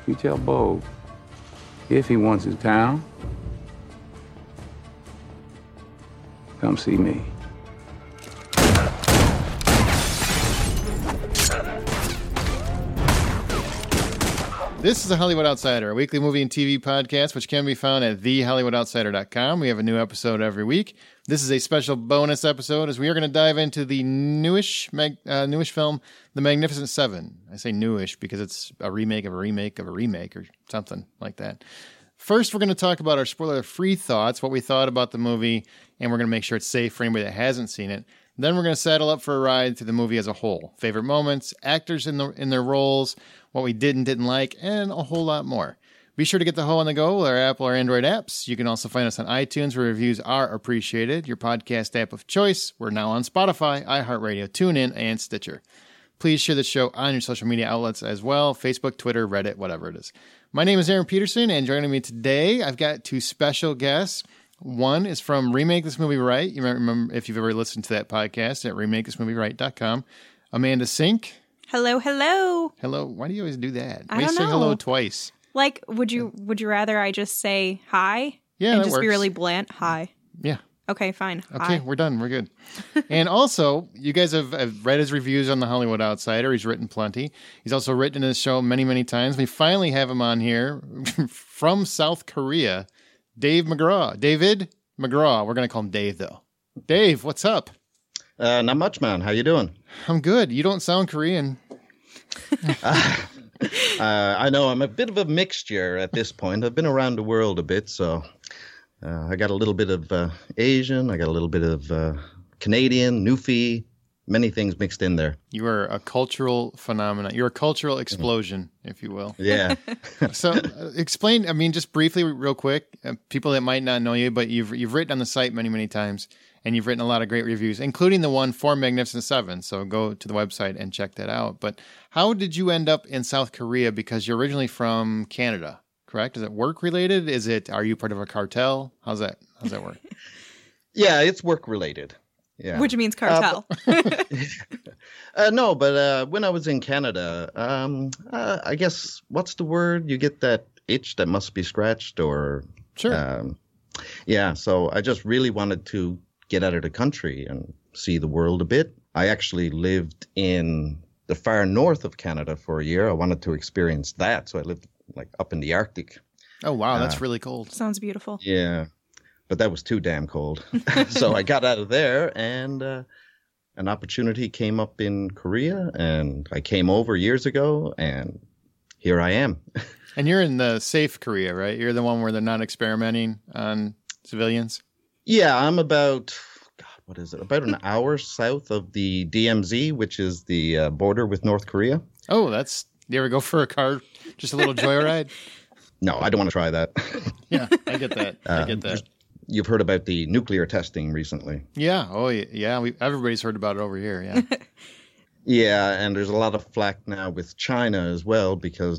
You tell Bo, if he wants his town, come see me. This is The Hollywood Outsider, a weekly movie and TV podcast, which can be found at thehollywoodoutsider.com. We have a new episode every week. This is a special bonus episode, as we are going to dive into the newish film, The Magnificent Seven. I say newish because it's a remake of a remake of a remake, or something like that. First, we're going to talk about our spoiler-free thoughts, what we thought about the movie, and we're going to make sure it's safe for anybody that hasn't seen it. Then we're going to saddle up for a ride through the movie as a whole. Favorite moments, actors in their roles, what we did and didn't like, and a whole lot more. Be sure to get the Ho on the go with our Apple or Android apps. You can also find us on iTunes, where reviews are appreciated. Your podcast app of choice. We're now on Spotify, iHeartRadio, TuneIn, and Stitcher. Please share the show on your social media outlets as well. Facebook, Twitter, Reddit, whatever it is. My name is Aaron Peterson, and joining me today, I've got two special guests. One is from Remake This Movie Right. You might remember if you've ever listened to that podcast at RemakeThisMovieRight.com. Amanda Sink. Hello, hello. Hello. Why do you always do that? I Why do you don't say know. hello twice? Like, would you rather I just say hi? Yeah, and that just works. be really blunt? Hi. Yeah. Okay, fine. Okay, Hi. we're done. We're good. And also, you guys have read his reviews on The Hollywood Outsider. He's written plenty. He's also written in his show many, many times. We finally have him on here from South Korea, David McGraw. We're going to call him Dave, though. Dave, what's up? Not much, man. How you doing? I'm good. You don't sound Korean. I know I'm a bit of a mixture at this point. I've been around the world a bit, so I got a little bit of Asian. I got a little bit of Canadian, Newfie, many things mixed in there. You are a cultural phenomenon. You're a cultural explosion, if you will. Yeah. So explain, I mean, just briefly, real quick, people that might not know you, but you've written on the site many, many times, and you've written a lot of great reviews, including the one for Magnificent Seven. So go to the website and check that out. But how did you end up in South Korea? Because you're originally from Canada, correct? Is it work related? Are you part of a cartel? How's that work? Yeah, it's work related. Yeah. Which means cartel. No, but when I was in Canada, I guess, what's the word? You get that itch that must be scratched, or... Sure. Yeah, so I just really wanted to get out of the country and see the world a bit. I actually lived in the far north of Canada for a year. I wanted to experience that, so I lived like up in the Arctic. Oh, wow, that's really cold. Sounds beautiful. Yeah, but that was too damn cold. So I got out of there, and an opportunity came up in Korea, and I came over years ago, and here I am. And you're in the safe Korea, right? You're the one where they're not experimenting on civilians? Yeah, I'm about, what is it? About an hour south of the DMZ, which is the border with North Korea. Oh, you ever go for a car, just a little joyride? No, I don't want to try that. Yeah, I get that. I get that. You've heard about the nuclear testing recently. Yeah. Oh, yeah. Everybody's heard about it over here. Yeah. Yeah, and there's a lot of flack now with China as well, because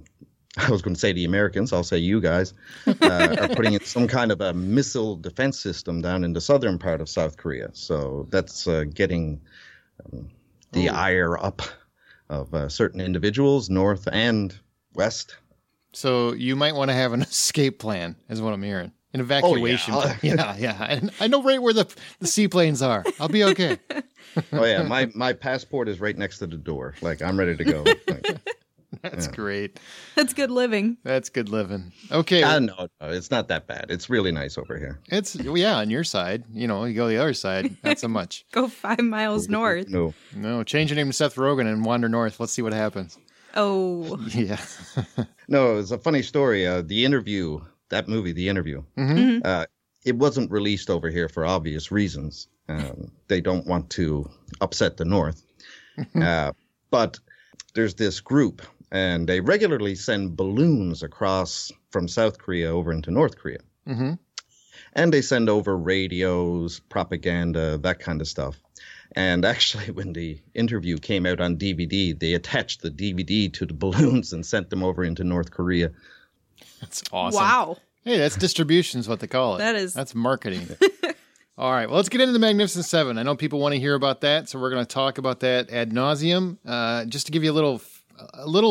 I was going to say the Americans, I'll say you guys, are putting in some kind of a missile defense system down in the southern part of South Korea. So that's getting the ire up of certain individuals, north and west. So you might want to have an escape plan, is what I'm hearing. An evacuation plan. Yeah. I know right where the seaplanes are. I'll be okay. Oh, yeah. My passport is right next to the door. Like, I'm ready to go. That's great. That's good living. That's good living. Okay. No, it's not that bad. It's really nice over here. On your side. You go the other side, not so much. Go 5 miles north. No, change your name to Seth Rogen and wander north. Let's see what happens. Oh. Yeah. No, it's a funny story. The Interview, that movie, The Interview, it wasn't released over here for obvious reasons. They don't want to upset the North. But there's this group, and they regularly send balloons across from South Korea over into North Korea. Mm-hmm. And they send over radios, propaganda, that kind of stuff. And actually, when the Interview came out on DVD, they attached the DVD to the balloons and sent them over into North Korea. That's awesome. Wow. Hey, that's distribution is what they call it. That's marketing. All right, well, let's get into the Magnificent Seven. I know people want to hear about that, so we're going to talk about that ad nauseum. Just to give you a little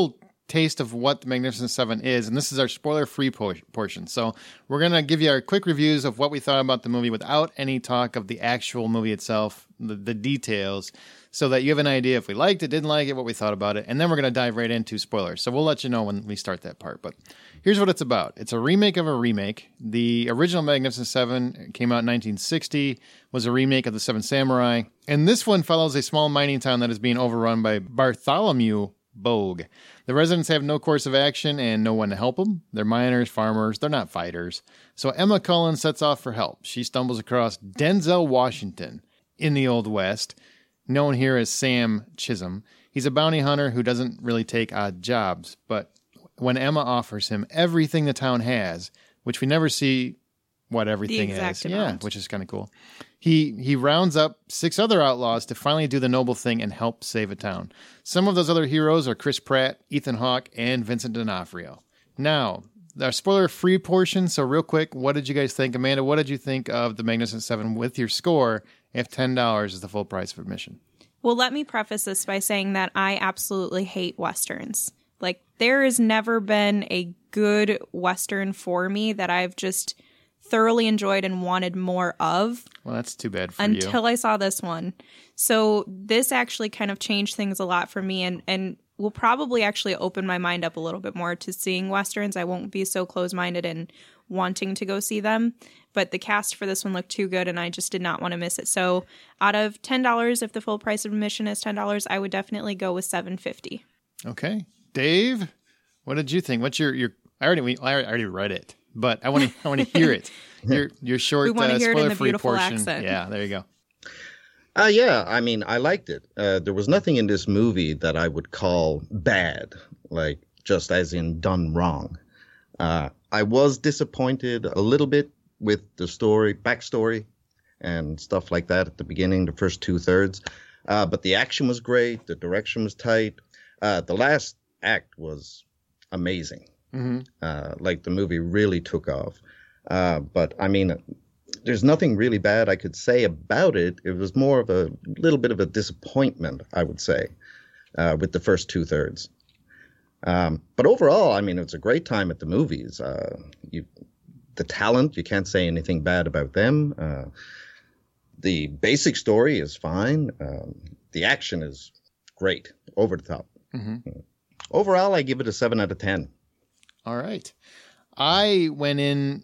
taste of what the Magnificent Seven is, and this is our spoiler-free portion. So we're going to give you our quick reviews of what we thought about the movie without any talk of the actual movie itself, the details, so that you have an idea if we liked it, didn't like it, what we thought about it, and then we're going to dive right into spoilers. So we'll let you know when we start that part. But here's what it's about. It's a remake of a remake. The original Magnificent Seven came out in 1960, was a remake of The Seven Samurai, and this one follows a small mining town that is being overrun by Bartholomew Bogue. The residents have no course of action and no one to help them. They're miners, farmers, they're not fighters. So Emma Cullen sets off for help. She stumbles across Denzel Washington in the Old West, known here as Sam Chisholm. He's a bounty hunter who doesn't really take odd jobs, but when Emma offers him everything the town has, which we never see what everything The exact is. amount. Yeah, which is kind of cool. He rounds up 6 other outlaws to finally do the noble thing and help save a town. Some of those other heroes are Chris Pratt, Ethan Hawke, and Vincent D'Onofrio. Now, our spoiler-free portion, so real quick, what did you guys think? Amanda, what did you think of The Magnificent Seven with your score if $10 is the full price of admission? Well, let me preface this by saying that I absolutely hate Westerns. Like, there has never been a good Western for me that I've just thoroughly enjoyed and wanted more of. Well, that's too bad for until you. I saw this one. So this actually kind of changed things a lot for me and will probably actually open my mind up a little bit more to seeing Westerns. I won't be so close-minded and wanting to go see them. But the cast for this one looked too good and I just did not want to miss it. So out of $10, if the full price of admission is $10, I would definitely go with $7.50. Okay. Dave, what did you think? What's your I already read it, but I want to hear it. Your short We want to hear it in the spoiler-free beautiful portion. accent. Yeah, there you go. Yeah, I mean, I liked it. There was nothing in this movie that I would call bad, like just as in done wrong. I was disappointed a little bit with the backstory, and stuff like that at the beginning, the first 2/3. But the action was great. The direction was tight. The last act was amazing. Mm-hmm. Like the movie really took off. But I mean, there's nothing really bad I could say about it. It was more of a little bit of a disappointment, I would say, with the first 2/3. But overall, I mean, it's a great time at the movies. The talent, you can't say anything bad about them. The basic story is fine. The action is great, over the top. Mm-hmm. Overall, I give it a 7 out of 10. All right. I went in.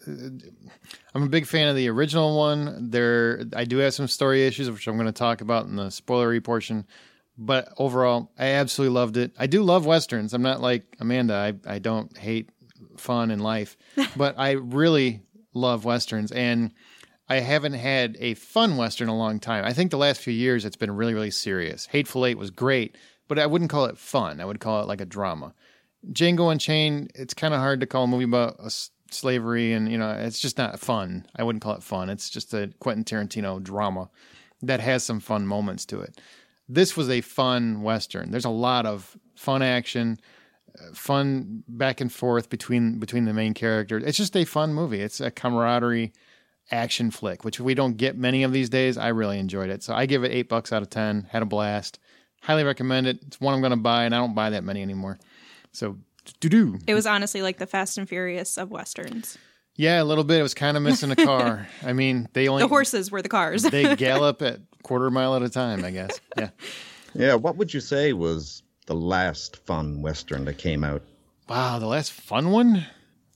I'm a big fan of the original one. I do have some story issues, which I'm going to talk about in the spoilery portion. But overall, I absolutely loved it. I do love Westerns. I'm not like Amanda. I don't hate fun in life. But I really love Westerns. And I haven't had a fun Western in a long time. I think the last few years, it's been really, really serious. Hateful Eight was great, but I wouldn't call it fun. I would call it like a drama. Django Unchained, it's kind of hard to call a movie about slavery, and it's just not fun. I wouldn't call it fun. It's just a Quentin Tarantino drama that has some fun moments to it. This was a fun Western. There's a lot of fun action, fun back and forth between the main characters. It's just a fun movie. It's a camaraderie action flick, which we don't get many of these days. I really enjoyed it. So I give it $8 out of 10. Had a blast. Highly recommend it. It's one I'm going to buy, and I don't buy that many anymore. So, doo-doo. It was honestly like the Fast and Furious of Westerns. Yeah, a little bit. It was kind of missing a car. I mean, the horses were the cars. They gallop at quarter mile at a time, I guess. Yeah. Yeah, what would you say was the last fun Western that came out? Wow, the last fun one?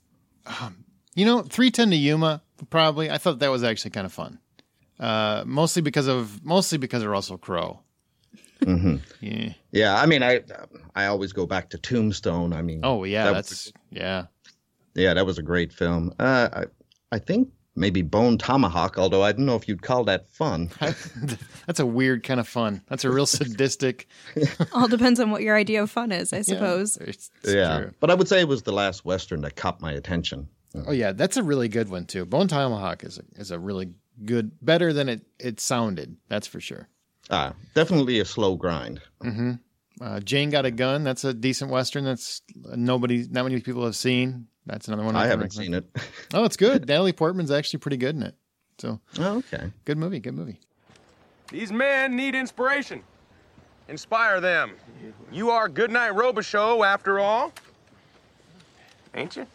3:10 to Yuma, probably. I thought that was actually kind of fun. Mostly because of Russell Crowe. Mm-hmm. Yeah. Yeah, I mean, I always go back to Tombstone. I mean, oh yeah, yeah, that was a great film. I think maybe Bone Tomahawk, although I don't know if you'd call that fun. That's a weird kind of fun. That's a real sadistic. All depends on what your idea of fun is, I suppose. It's true. But I would say it was the last Western that caught my attention. Oh yeah, that's a really good one too. Bone Tomahawk is a really good, better than it sounded. That's for sure. Definitely a slow grind. Mm-hmm. Jane Got a Gun. That's a decent Western. That's not many people have seen. That's another one. I haven't seen it. Oh, it's good. Natalie Portman's actually pretty good in it. So, okay. Good movie. These men need inspiration. Inspire them. You are Goodnight Robichaux, after all. Ain't you?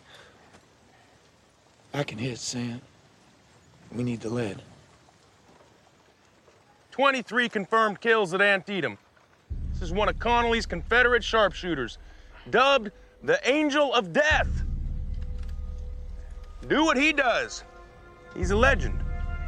I can hit, Sam. We need the lead. 23 confirmed kills at Antietam. This is one of Connolly's Confederate sharpshooters, dubbed the Angel of Death. Do what he does. He's a legend.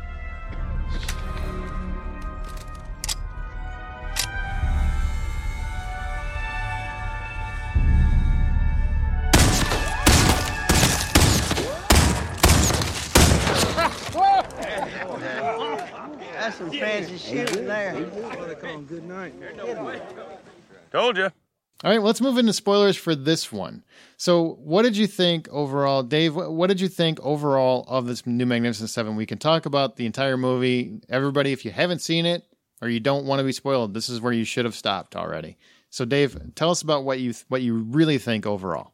That's some fancy shooting there. Told you. All right, let's move into spoilers for this one. So what did you think overall? Dave, what did you think overall of this new Magnificent Seven? We can talk about the entire movie. Everybody, if you haven't seen it or you don't want to be spoiled, this is where you should have stopped already. So Dave, tell us about what you really think overall.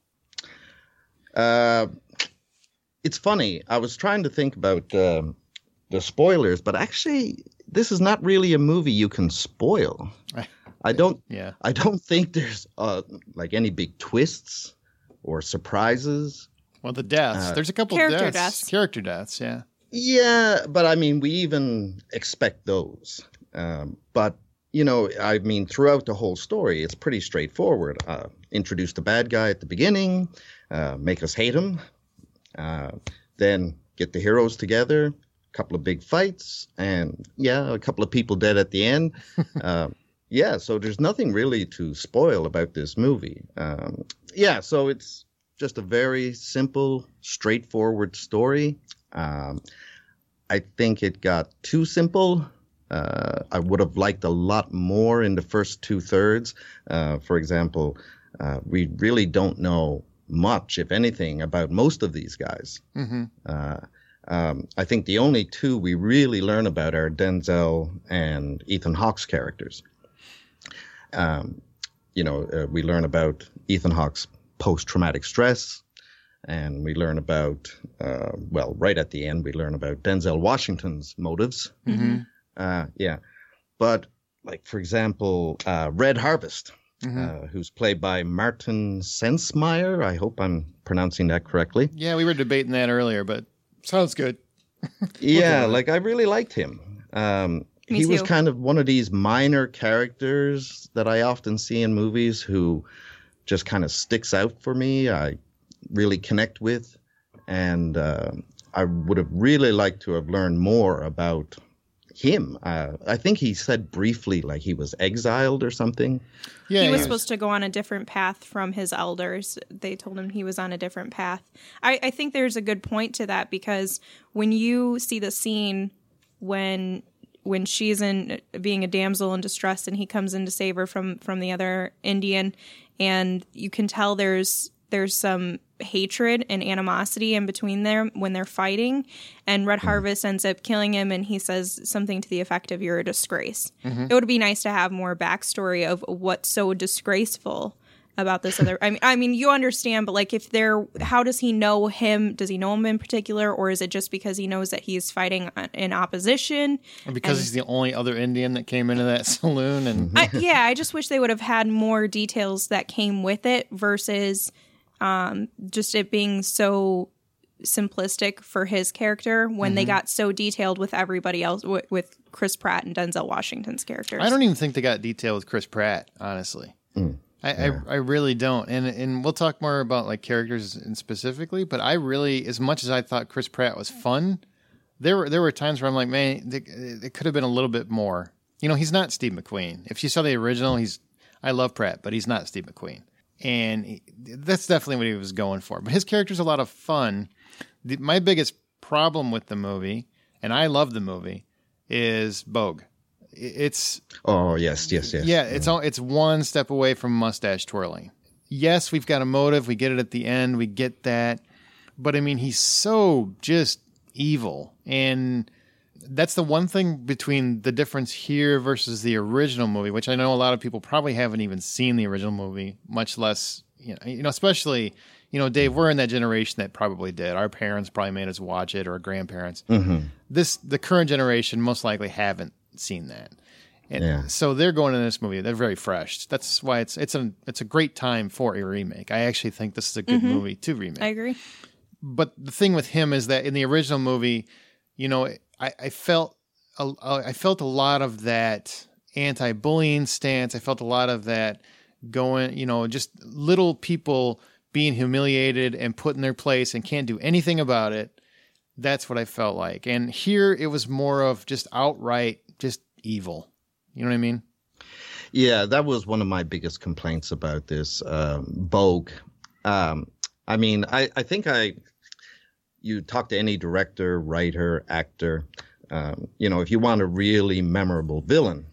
It's funny. I was trying to think about the spoilers, but actually, this is not really a movie you can spoil. I don't think there's like any big twists or surprises. Well, the deaths. There's a couple character deaths. deaths. Character deaths, yeah. Yeah, but I mean, we even expect those. But, you know, I mean, throughout the whole story, it's pretty straightforward. Introduce the bad guy at the beginning, make us hate him, then get the heroes together, a couple of big fights, and, yeah, a couple of people dead at the end. Yeah, so there's nothing really to spoil about this movie. Yeah, so it's just a very simple, straightforward story. I think it got too simple. I would have liked a lot more in the first 2/3. For example, we really don't know much, if anything, about most of these guys. Mm-hmm. I think the only two we really learn about are Denzel and Ethan Hawke's characters. We learn about Ethan Hawke's post-traumatic stress, and we learn about, right at the end, we learn about Denzel Washington's motives. Mm-hmm. Yeah. But, like, for example, Red Harvest, who's played by Martin Sensmeyer. I hope I'm pronouncing that correctly. Yeah, we were debating that earlier, but sounds good. Yeah, like, I really liked him. He was too. kind of one of these minor characters that I often see in movies who just kind of sticks out for me. I really connect with. And I would have really liked to have learned more about him. I think he said briefly like he was exiled or something. Yeah, he was supposed to go on a different path from his elders. They told him he was on a different path. I think there's a good point to that, because when you see the scene when she's in being a damsel in distress and he comes in to save her from the other Indian, and you can tell there's some hatred and animosity in between there when they're fighting, and Red Harvest ends up killing him, and he says something to the effect of, "You're a disgrace." Mm-hmm. It would be nice to have more backstory of what's so disgraceful about this other. I mean, you understand, but like, how does he know him? Does he know him in particular, or is it just because he knows that he's fighting in opposition? Or because he's the only other Indian that came into that saloon? And I just wish they would have had more details that came with it versus just it being so simplistic for his character when they got so detailed with everybody else, with Chris Pratt and Denzel Washington's characters. I don't even think they got detailed with Chris Pratt, honestly. I really don't. And we'll talk more about like characters and specifically, but I really, as much as I thought Chris Pratt was fun, there were times where I'm like, man, it could have been a little bit more. You know, he's not Steve McQueen. If you saw the original, I love Pratt, but he's not Steve McQueen. And that's definitely what he was going for. But his character's a lot of fun. My biggest problem with the movie, and I love the movie, is Bogue. It's yes. Yeah, it's one step away from mustache twirling. Yes, we've got a motive. We get it at the end. We get that. But I mean, he's so just evil. And that's the one thing between the difference here versus the original movie, which I know a lot of people probably haven't even seen the original movie, much less, especially, Dave, we're in that generation that probably did. Our parents probably made us watch it, or our grandparents. Mm-hmm. The current generation most likely haven't seen that. And so they're going into this movie. They're very fresh. That's why it's a great time for a remake. I actually think this is a good movie to remake. I agree. But the thing with him is that in the original movie, you know, I felt a lot of that anti-bullying stance. I felt a lot of that going, you know, just little people being humiliated and put in their place and can't do anything about it. That's what I felt like. And here it was more of just outright just evil. You know what I mean? Yeah, that was one of my biggest complaints about this Vogue. I mean, I think you talk to any director, writer, actor, you know, if you want a really memorable villain,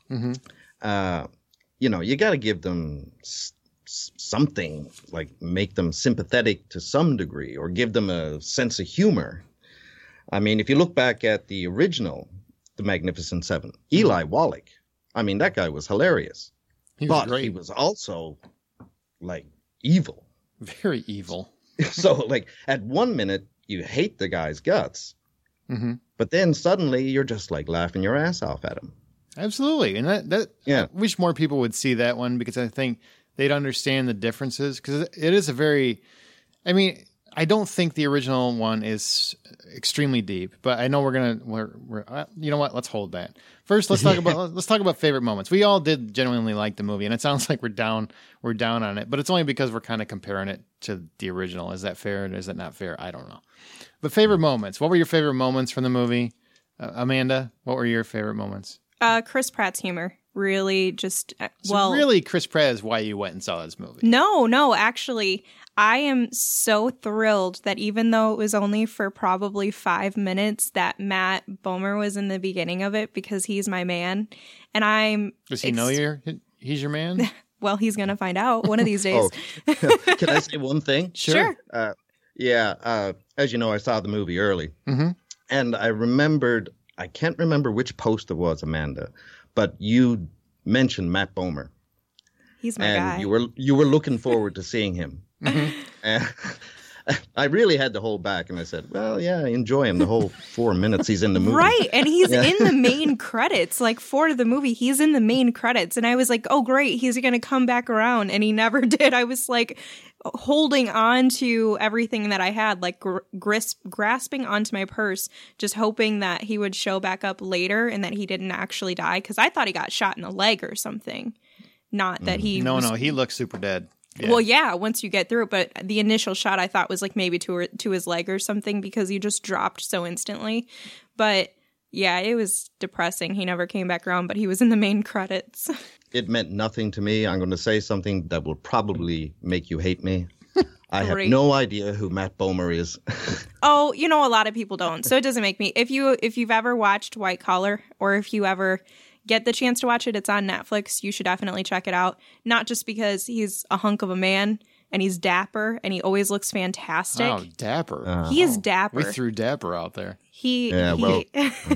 you know, you got to give them something, like make them sympathetic to some degree or give them a sense of humor. I mean, if you look back at the original, The Magnificent Seven, Eli Wallach, I mean, that guy was hilarious. He was also, like, evil. Very evil. So, like, at 1 minute, you hate the guy's guts, but then suddenly you're just, like, laughing your ass off at him. Absolutely. And I wish more people would see that one because I think they'd understand the differences. Because it is a very, I mean, I don't think the original one is extremely deep, but I know we're you know what? Let's hold that. First, let's talk about favorite moments. We all did genuinely like the movie, and it sounds like we're down on it, but it's only because we're kind of comparing it to the original. Is that fair? Is that not fair? I don't know. But favorite moments. What were your favorite moments from the movie? Amanda, what were your favorite moments? Chris Pratt's humor. Really just, really Chris Pratt is why you went and saw this movie. No, actually, I am so thrilled that even though it was only for probably 5 minutes that Matt Bomer was in the beginning of it because he's my man. And Does he know he's your man? Well, he's going to find out one of these days. Can I say one thing? Sure. As you know, I saw the movie early. And I remembered, I can't remember which post it was, Amanda, but you mentioned Matt Bomer. He's my guy. And you were looking forward to seeing him. And I really had to hold back, and I said, well, yeah, enjoy him the whole 4 minutes he's in the movie. Right, and he's in the main credits. Like, for the movie, he's in the main credits. And I was like, oh, great, he's going to come back around. And he never did. I was like holding on to everything that I had, like grasping onto my purse, just hoping that he would show back up later and that he didn't actually die. Because I thought he got shot in the leg or something. Not that he... No, he looks super dead. Yeah. Well, yeah, once you get through it, but the initial shot I thought was like maybe to his leg or something because he just dropped so instantly. But yeah, it was depressing. He never came back around, but he was in the main credits. It meant nothing to me. I'm going to say something that will probably make you hate me. I have no idea who Matt Bomer is. Oh, you know, a lot of people don't. So it doesn't make me. If you've ever watched White Collar, or if you ever get the chance to watch it, it's on Netflix. You should definitely check it out. Not just because he's a hunk of a man and he's dapper and he always looks fantastic. Oh, dapper. He is dapper. We threw dapper out there. But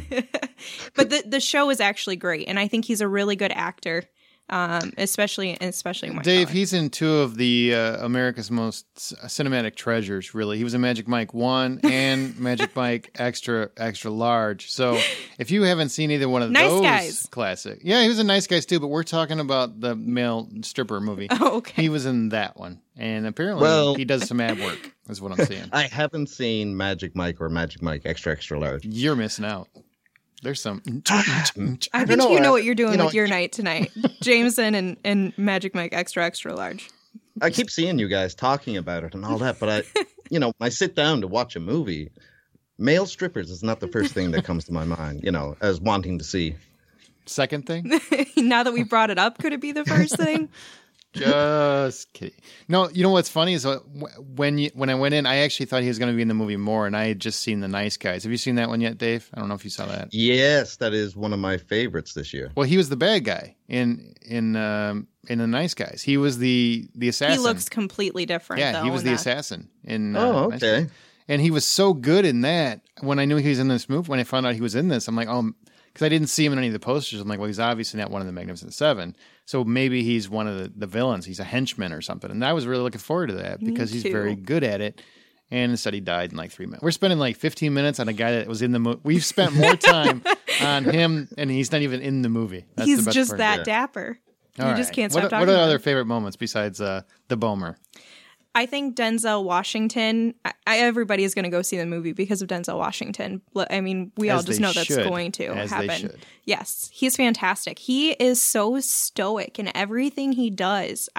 the show is actually great, and I think he's a really good actor. Especially in White Dave, Collar. he's in two of the America's Most Cinematic Treasures, really. He was in Magic Mike 1 and Magic Mike Extra Large. So if you haven't seen either one of those Guys. classic. Yeah, he was a Nice Guys too, but we're talking about the male stripper movie. Oh, okay. He was in that one. And apparently he does some ad work, is what I'm seeing. I haven't seen Magic Mike or Magic Mike Extra Large. You're missing out. There's some. I think you know what you're doing with your night tonight. Jameson and Magic Mike Extra Large. I keep seeing you guys talking about it and all that, but I sit down to watch a movie. Male strippers is not the first thing that comes to my mind, as wanting to see. Second thing? Now that we brought it up, could it be the first thing? Just kidding. No, you know what's funny is when I went in, I actually thought he was going to be in the movie more, and I had just seen The Nice Guys. Have you seen that one yet, Dave? I don't know if you saw that. Yes, that is one of my favorites this year. Well, he was the bad guy in The Nice Guys. He was the assassin. He looks completely different. Yeah, he was the assassin in. Okay. Nice Guys. And he was so good in that. When I knew he was in this movie, when I found out he was in this, I'm like, oh. Because I didn't see him in any of the posters. I'm like, well, he's obviously not one of the Magnificent Seven. So maybe he's one of the villains. He's a henchman or something. And I was really looking forward to that because he's very good at it. And instead he died in like 3 minutes. We're spending like 15 minutes on a guy that was in the movie. We've spent more time on him, and he's not even in the movie. That's the He's best just part. that dapper. All You just right. can't stop talking What are about other him. favorite moments besides the Bomer? I think Denzel Washington. Everybody is going to go see the movie because of Denzel Washington. I mean, we all As just they know that's should. going to As they happen. should. Yes, he's fantastic. He is so stoic in everything he does.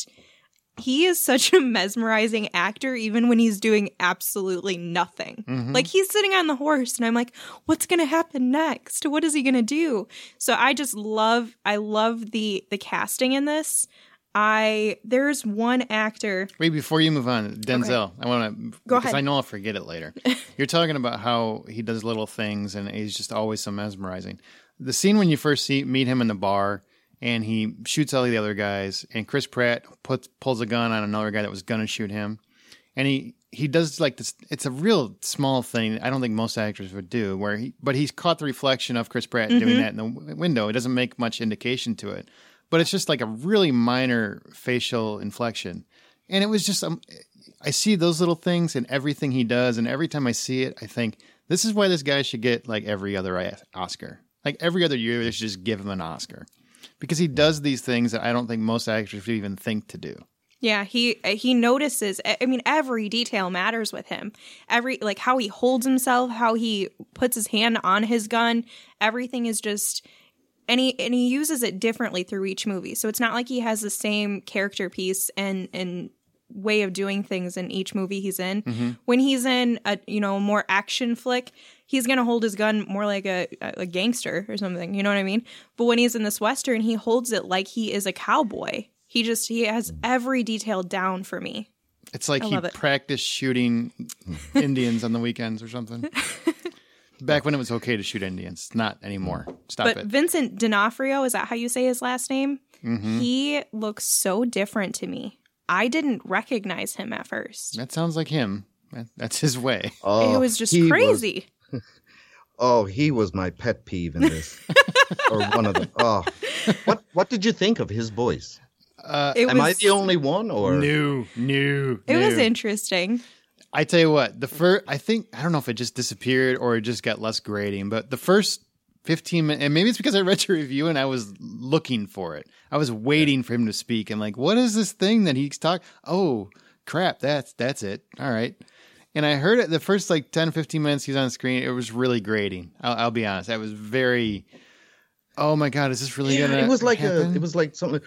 He is such a mesmerizing actor, even when he's doing absolutely nothing. Mm-hmm. Like, he's sitting on the horse, and I'm like, what's going to happen next? What is he going to do? So I love the casting in this. There's one actor. Wait, before you move on, Denzel, I want to Go because ahead. I know I'll forget it later. You're talking about how he does little things and he's just always so mesmerizing. The scene when you first meet him in the bar and he shoots all the other guys, and Chris Pratt pulls a gun on another guy that was gonna shoot him, and he does like this. It's a real small thing. I don't think most actors would do. But he's caught the reflection of Chris Pratt doing that in the window. It doesn't make much indication to it. But it's just like a really minor facial inflection. And it was just, I see those little things in everything he does. And every time I see it, I think, this is why this guy should get like every other Oscar. Like every other year, they should just give him an Oscar. Because he does these things that I don't think most actors would even think to do. Yeah, he notices. I mean, every detail matters with him. Like how he holds himself, how he puts his hand on his gun. Everything is just... And he uses it differently through each movie. So it's not like he has the same character piece and way of doing things in each movie he's in. Mm-hmm. When he's in a more action flick, he's gonna hold his gun more like a gangster or something. You know what I mean? But when he's in this Western, he holds it like he is a cowboy. He has every detail down for me. It's like I he love it. practiced shooting Indians on the weekends or something. Back when it was okay to shoot Indians. Not anymore. Stop But it. Vincent D'Onofrio, is that how you say his last name? Mm-hmm. He looks so different to me. I didn't recognize him at first. That sounds like him. That's his way. It was just he crazy. He was my pet peeve in this, or one of them. Oh, what did you think of his voice? Am I the only one, or No. It was interesting. I tell you what, I don't know if it just disappeared or it just got less grating, but the first 15 minutes, and maybe it's because I read your review and I was looking for it. I was waiting for him to speak and like, what is this thing that he's talking? Oh, crap, that's it. All right. And I heard it the first like 10, 15 minutes he's on screen. It was really grating. I'll be honest. I was very, oh my God, is this really going to it was like happen? it was like something.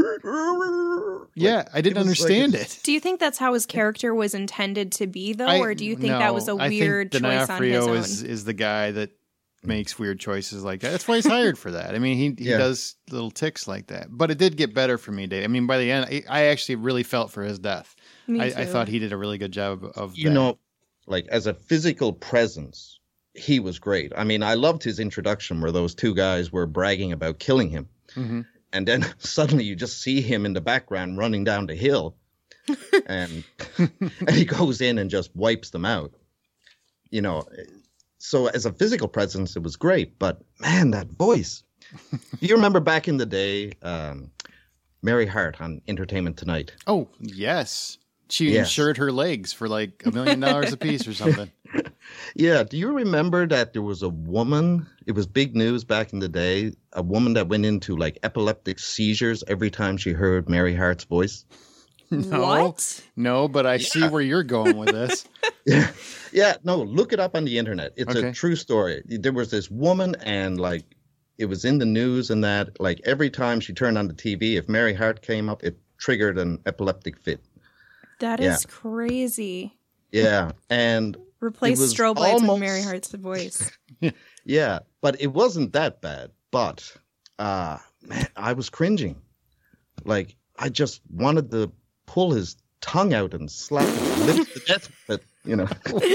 Yeah, I didn't understand it. Do you think that's how his character was intended to be, though? Or do you think that was a weird choice on his D'Onofrio own? is the guy that makes weird choices like that. That's why he's hired for that. I mean, he does little ticks like that. But it did get better for me, Dave. I mean, by the end, I actually really felt for his death. Me I too. thought he did a really good job of You that. know, like as a physical presence, he was great. I mean, I loved his introduction where those two guys were bragging about killing him. Mm-hmm. And then suddenly you just see him in the background running down the hill. and he goes in and just wipes them out. You know, so as a physical presence, it was great. But man, that voice. You remember back in the day, Mary Hart on Entertainment Tonight? Oh, yes. She Yes. insured her legs for like $1 million a piece or something. Yeah. Do you remember that there was a woman? It was big news back in the day. A woman that went into like epileptic seizures every time she heard Mary Hart's voice. No, What? no, but I see where you're going with this. Yeah. No, look it up on the internet. It's Okay. a true story. There was this woman and like it was in the news and that like every time she turned on the TV, if Mary Hart came up, it triggered an epileptic fit. That Yeah. is crazy. Yeah. And Replace It was strobe lights with almost- Mary Hart's voice. yeah, but it wasn't that bad. But man, I was cringing. Like I just wanted to pull his tongue out and slap his lips to death. But you know,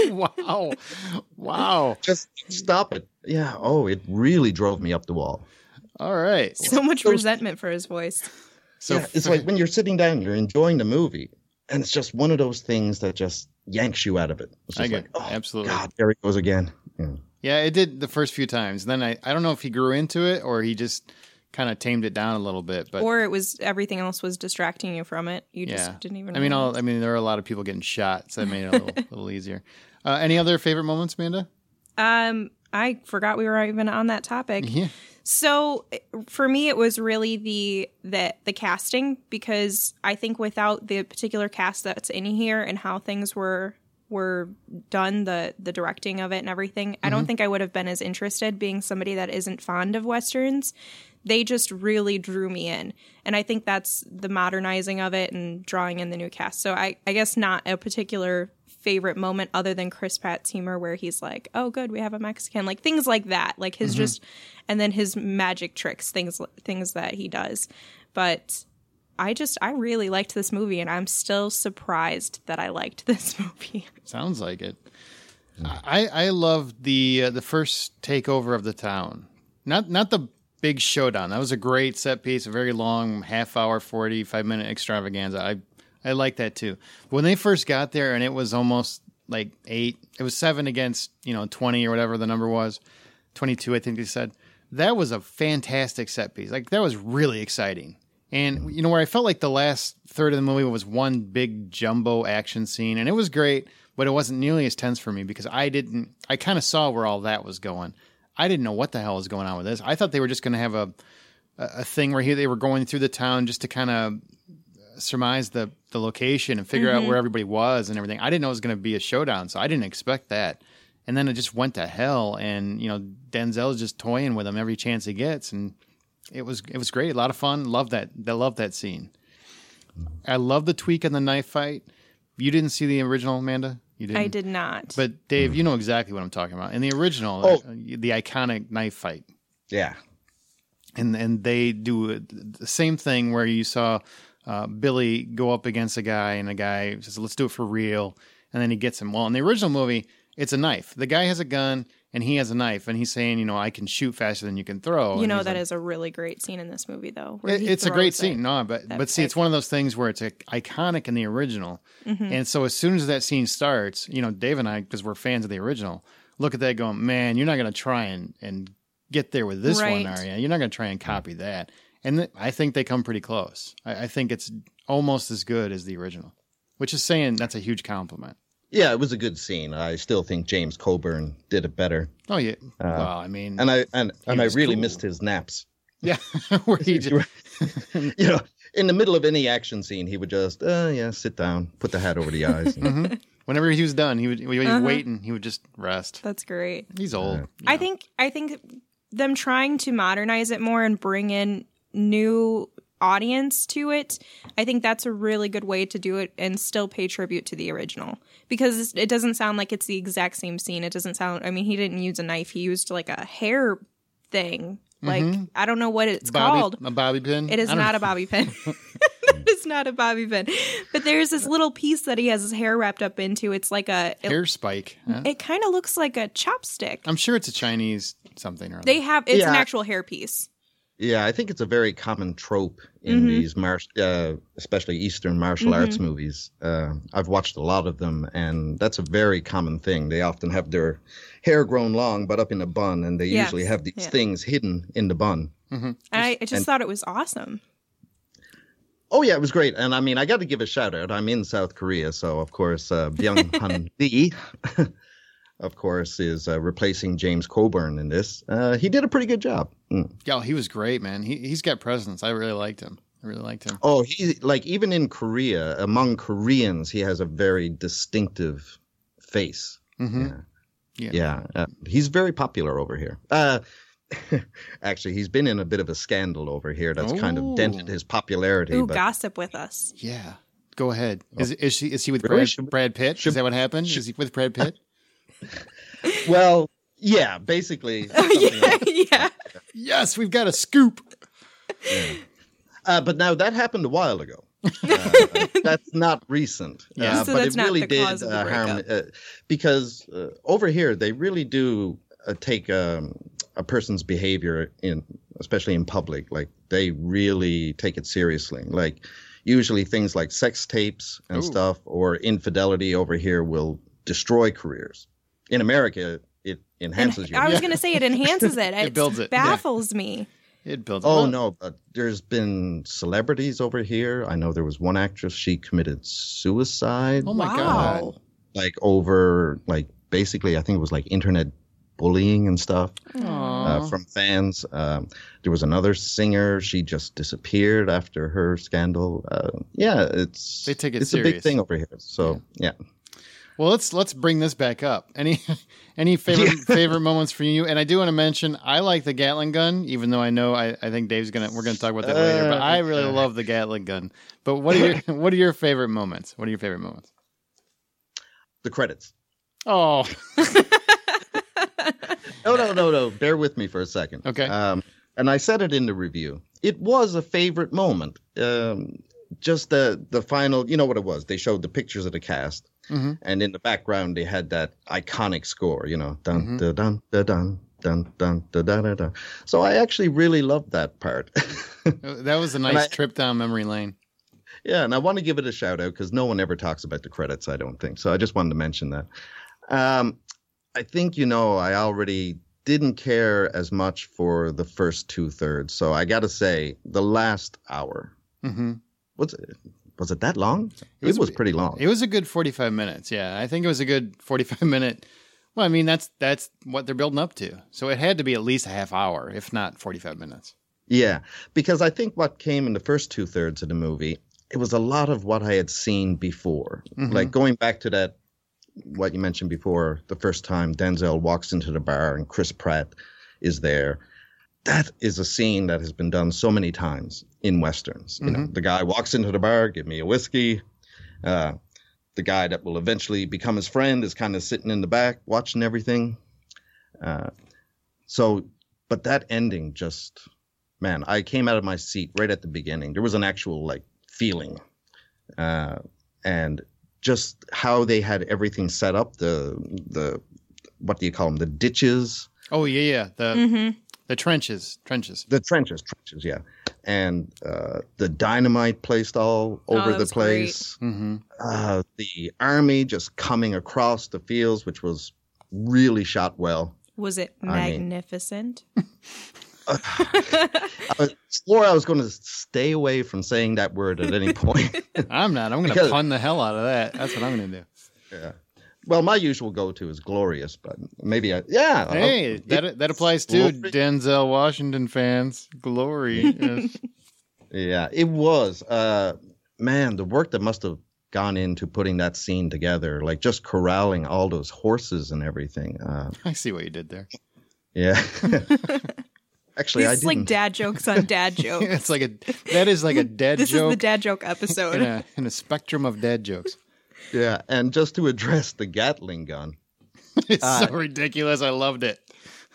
Wow. just stop it. Yeah. Oh, it really drove me up the wall. All right. So much resentment for his voice. So Yeah, it's like when you're sitting down, you're enjoying the movie, and it's just one of those things that just yanks you out of it. It's I just get like, oh, absolutely. God, there he goes again. Yeah. Yeah, it did the first few times. Then I don't know if he grew into it or he just kind of tamed it down a little bit. But Or it was everything else was distracting you from it. You yeah, just didn't even I mean, realize. there are a lot of people getting shot, so that made it a little easier. Any other favorite moments, Amanda? I forgot we were even on that topic. Yeah. So for me, it was really the casting, because I think without the particular cast that's in here and how things were done, the directing of it and everything, I don't think I would have been as interested, being somebody that isn't fond of Westerns. They just really drew me in. And I think that's the modernizing of it and drawing in the new cast. So I guess not a particular favorite moment other than Chris Pratt's humor where he's like, oh, good, we have a Mexican. Like things like that. Like his just, and then his magic tricks, things that he does. But I really liked this movie, and I'm still surprised that I liked this movie. Sounds like it. I loved the first takeover of the town. Not the big showdown. That was a great set piece, a very long half-hour, 45-minute extravaganza. I like that too. When they first got there, and it was almost like 8, it was 7 against 20 or whatever the number was, 22 I think they said. That was a fantastic set piece. Like that was really exciting. And where I felt like the last third of the movie was one big jumbo action scene, and it was great, but it wasn't nearly as tense for me because I kind of saw where all that was going. I didn't know what the hell was going on with this. I thought they were just going to have a thing where they were going through the town just to kind of surmise the location and figure out where everybody was and everything. I didn't know it was going to be a showdown, so I didn't expect that. And then it just went to hell, and Denzel's just toying with him every chance he gets, and it was great. A lot of fun. Love that scene. I love the tweak on the knife fight. You didn't see the original, Amanda? You didn't? I did not. But Dave, you know exactly what I'm talking about. In the original, the iconic knife fight. Yeah. And they do the same thing where you saw Billy go up against a guy, and the guy says, let's do it for real. And then he gets him. Well, in the original movie, it's a knife. The guy has a gun, and he has a knife, and he's saying, I can shoot faster than you can throw. That is a really great scene in this movie, though. It's a great scene. No, but see, it's one of those things where it's iconic in the original. And so as soon as that scene starts, Dave and I, because we're fans of the original, look at that going, man, you're not going to try and get there with this one, are you? You're not going to try and copy that. And I think they come pretty close. I think it's almost as good as the original, which is saying that's a huge compliment. Yeah, it was a good scene. I still think James Coburn did it better. Oh yeah. Well, I mean, and I really missed his naps. Yeah, where he just, in the middle of any action scene, he would just sit down, put the hat over the eyes. And... Whenever he was done, he would waiting. He would just rest. That's great. He's old. I think them trying to modernize it more and bring in new audience to it, I think that's a really good way to do it and still pay tribute to the original, because it doesn't sound like it's the exact same scene. It doesn't sound, he didn't use a knife. He used like a hair thing. Like, I don't know what it's called. A bobby pin? It is not a bobby pin. It is not a bobby pin. But there's this little piece that he has his hair wrapped up into. It's like a... hair spike. Huh? It kind of looks like a chopstick. I'm sure it's a Chinese something or other. It's an actual hair piece. Yeah, I think it's a very common trope in these, especially Eastern martial arts movies. I've watched a lot of them, and that's a very common thing. They often have their hair grown long, but up in a bun, and they usually have these things hidden in the bun. I just thought it was awesome. Oh, yeah, it was great. And I got to give a shout out. I'm in South Korea, so of course, Byung-hun Lee, of course, is replacing James Coburn in this. He did a pretty good job. Yeah, he was great, man. He's got presence. I really liked him. Oh, he even in Korea, among Koreans, he has a very distinctive face. Yeah. He's very popular over here. Actually, he's been in a bit of a scandal over here that's kind of dented his popularity. Ooh, gossip with us. Yeah, go ahead. Is he with really? Brad Pitt? Is that what happened? Is he with Brad Pitt? Well, yeah, basically. Yeah. Yes, we've got a scoop. Yeah. But now that happened a while ago. That's not recent. Yeah. So but that's it really not the did cause of the harm because over here they really do take a person's behavior especially in public. Like they really take it seriously. Like usually things like sex tapes and stuff or infidelity over here will destroy careers. In America, it enhances you. I was going to say it enhances it. It builds it. Baffles me. It builds it. Oh, no, but there's been celebrities over here. I know there was one actress, she committed suicide. Oh, my God. Like over, basically, I think it was like internet bullying and stuff from fans. There was another singer. She just disappeared after her scandal. They take it it's serious. a big thing over here. So, yeah. Well, let's bring this back up. Any favorite moments for you? And I do want to mention I like the Gatling gun, even though I think Dave's we're gonna talk about that later. But I really love the Gatling gun. But what are your favorite moments? What are your favorite moments? The credits. Oh, No. Bear with me for a second. Okay. And I said it in the review. It was a favorite moment. Just the final, you know what it was? They showed the pictures of the cast. Mm-hmm. And in the background, they had that iconic score, dun, da, dun, da, dun, dun, dun, da, da, da, da. So I actually really loved that part. That was a nice trip down memory lane. Yeah, and I want to give it a shout out because no one ever talks about the credits, I don't think. So I just wanted to mention that. I think, I already didn't care as much for the first 2/3. So I got to say, the last hour. Mm-hmm. Was it that long? It was pretty long. It was a good 45 minutes. Yeah, I think it was a good 45-minute. Well, I mean, that's what they're building up to. So it had to be at least a half hour, if not 45 minutes. Yeah, because I think what came in the first 2/3 of the movie, it was a lot of what I had seen before. Mm-hmm. Like going back to that, what you mentioned before, the first time Denzel walks into the bar and Chris Pratt is there. That is a scene that has been done so many times in Westerns. The guy walks into the bar, give me a whiskey. The guy that will eventually become his friend is kind of sitting in the back watching everything. But that ending just, man, I came out of my seat right at the beginning. There was an actual feeling. And just how they had everything set up, the what do you call them? The ditches. Oh, yeah. The trenches. The trenches, yeah. And the dynamite placed all over the place. Mm-hmm. The army just coming across the fields, which was really shot well. Was it magnificent? I swore I was going to stay away from saying that word at any point. I'm not. I'm going to pun the hell out of that. That's what I'm going to do. Yeah. Well, my usual go-to is glorious, but maybe Hey, that applies to Denzel Washington fans. Glory. Yes. Yeah, it was. Man, the work that must have gone into putting that scene together, just corralling all those horses and everything. I see what you did there. Yeah. Actually, it's like dad jokes on dad jokes. That is like a dad this joke. This is the dad joke episode. In a spectrum of dad jokes. Yeah, and just to address the Gatling gun. It's so ridiculous. I loved it.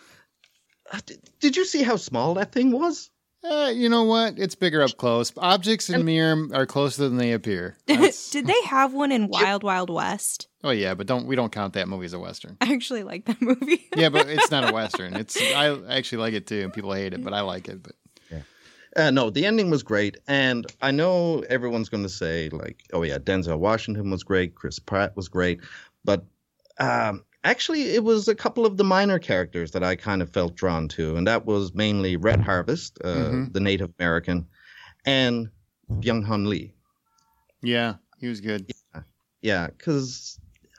Did you see how small that thing was? You know what? It's bigger up close. Objects in mirror are closer than they appear. Did they have one in Wild Wild West? Oh yeah, but we don't count that movie as a Western. I actually like that movie. Yeah, but it's not a Western. I actually like it too, and people hate it, but I like it. But no, the ending was great, and I know everyone's going to say oh yeah, Denzel Washington was great, Chris Pratt was great, but actually it was a couple of the minor characters that I kind of felt drawn to, and that was mainly Red Harvest, the Native American, and Byung-hun Lee. Yeah, he was good. Yeah, because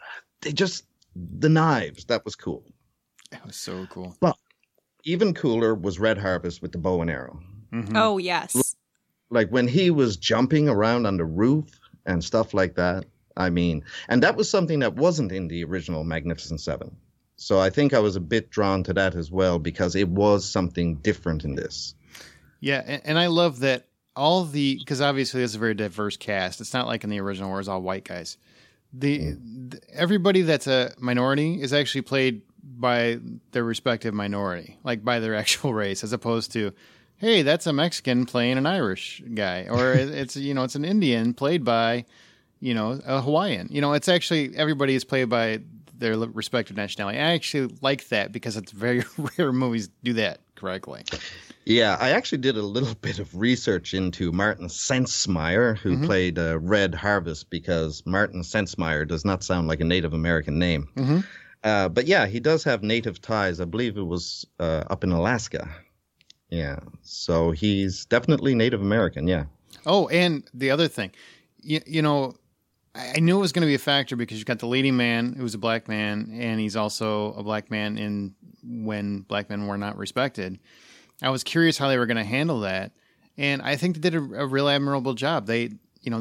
the knives, that was cool. That was so cool. But even cooler was Red Harvest with the bow and arrow. Mm-hmm. Oh, yes. When he was jumping around on the roof and stuff like that. I mean, and that was something that wasn't in the original Magnificent Seven. So I think I was a bit drawn to that as well because it was something different in this. Yeah, and I love that because obviously it's a very diverse cast. It's not like in the original where it's all white guys. Everybody that's a minority is actually played by their respective minority, by their actual race, as opposed to, hey, that's a Mexican playing an Irish guy, or it's an Indian played by, a Hawaiian. It's actually everybody is played by their respective nationality. I actually like that because it's very rare movies do that correctly. Yeah, I actually did a little bit of research into Martin Sensmeyer, who played Red Harvest, because Martin Sensmeyer does not sound like a Native American name. Mm-hmm. But yeah, he does have native ties. I believe it was up in Alaska. Yeah, so he's definitely Native American, yeah. Oh, and the other thing, I knew it was going to be a factor because you've got the leading man who's a black man, and he's also a black man in when black men were not respected. I was curious how they were going to handle that, and I think they did a real admirable job. They've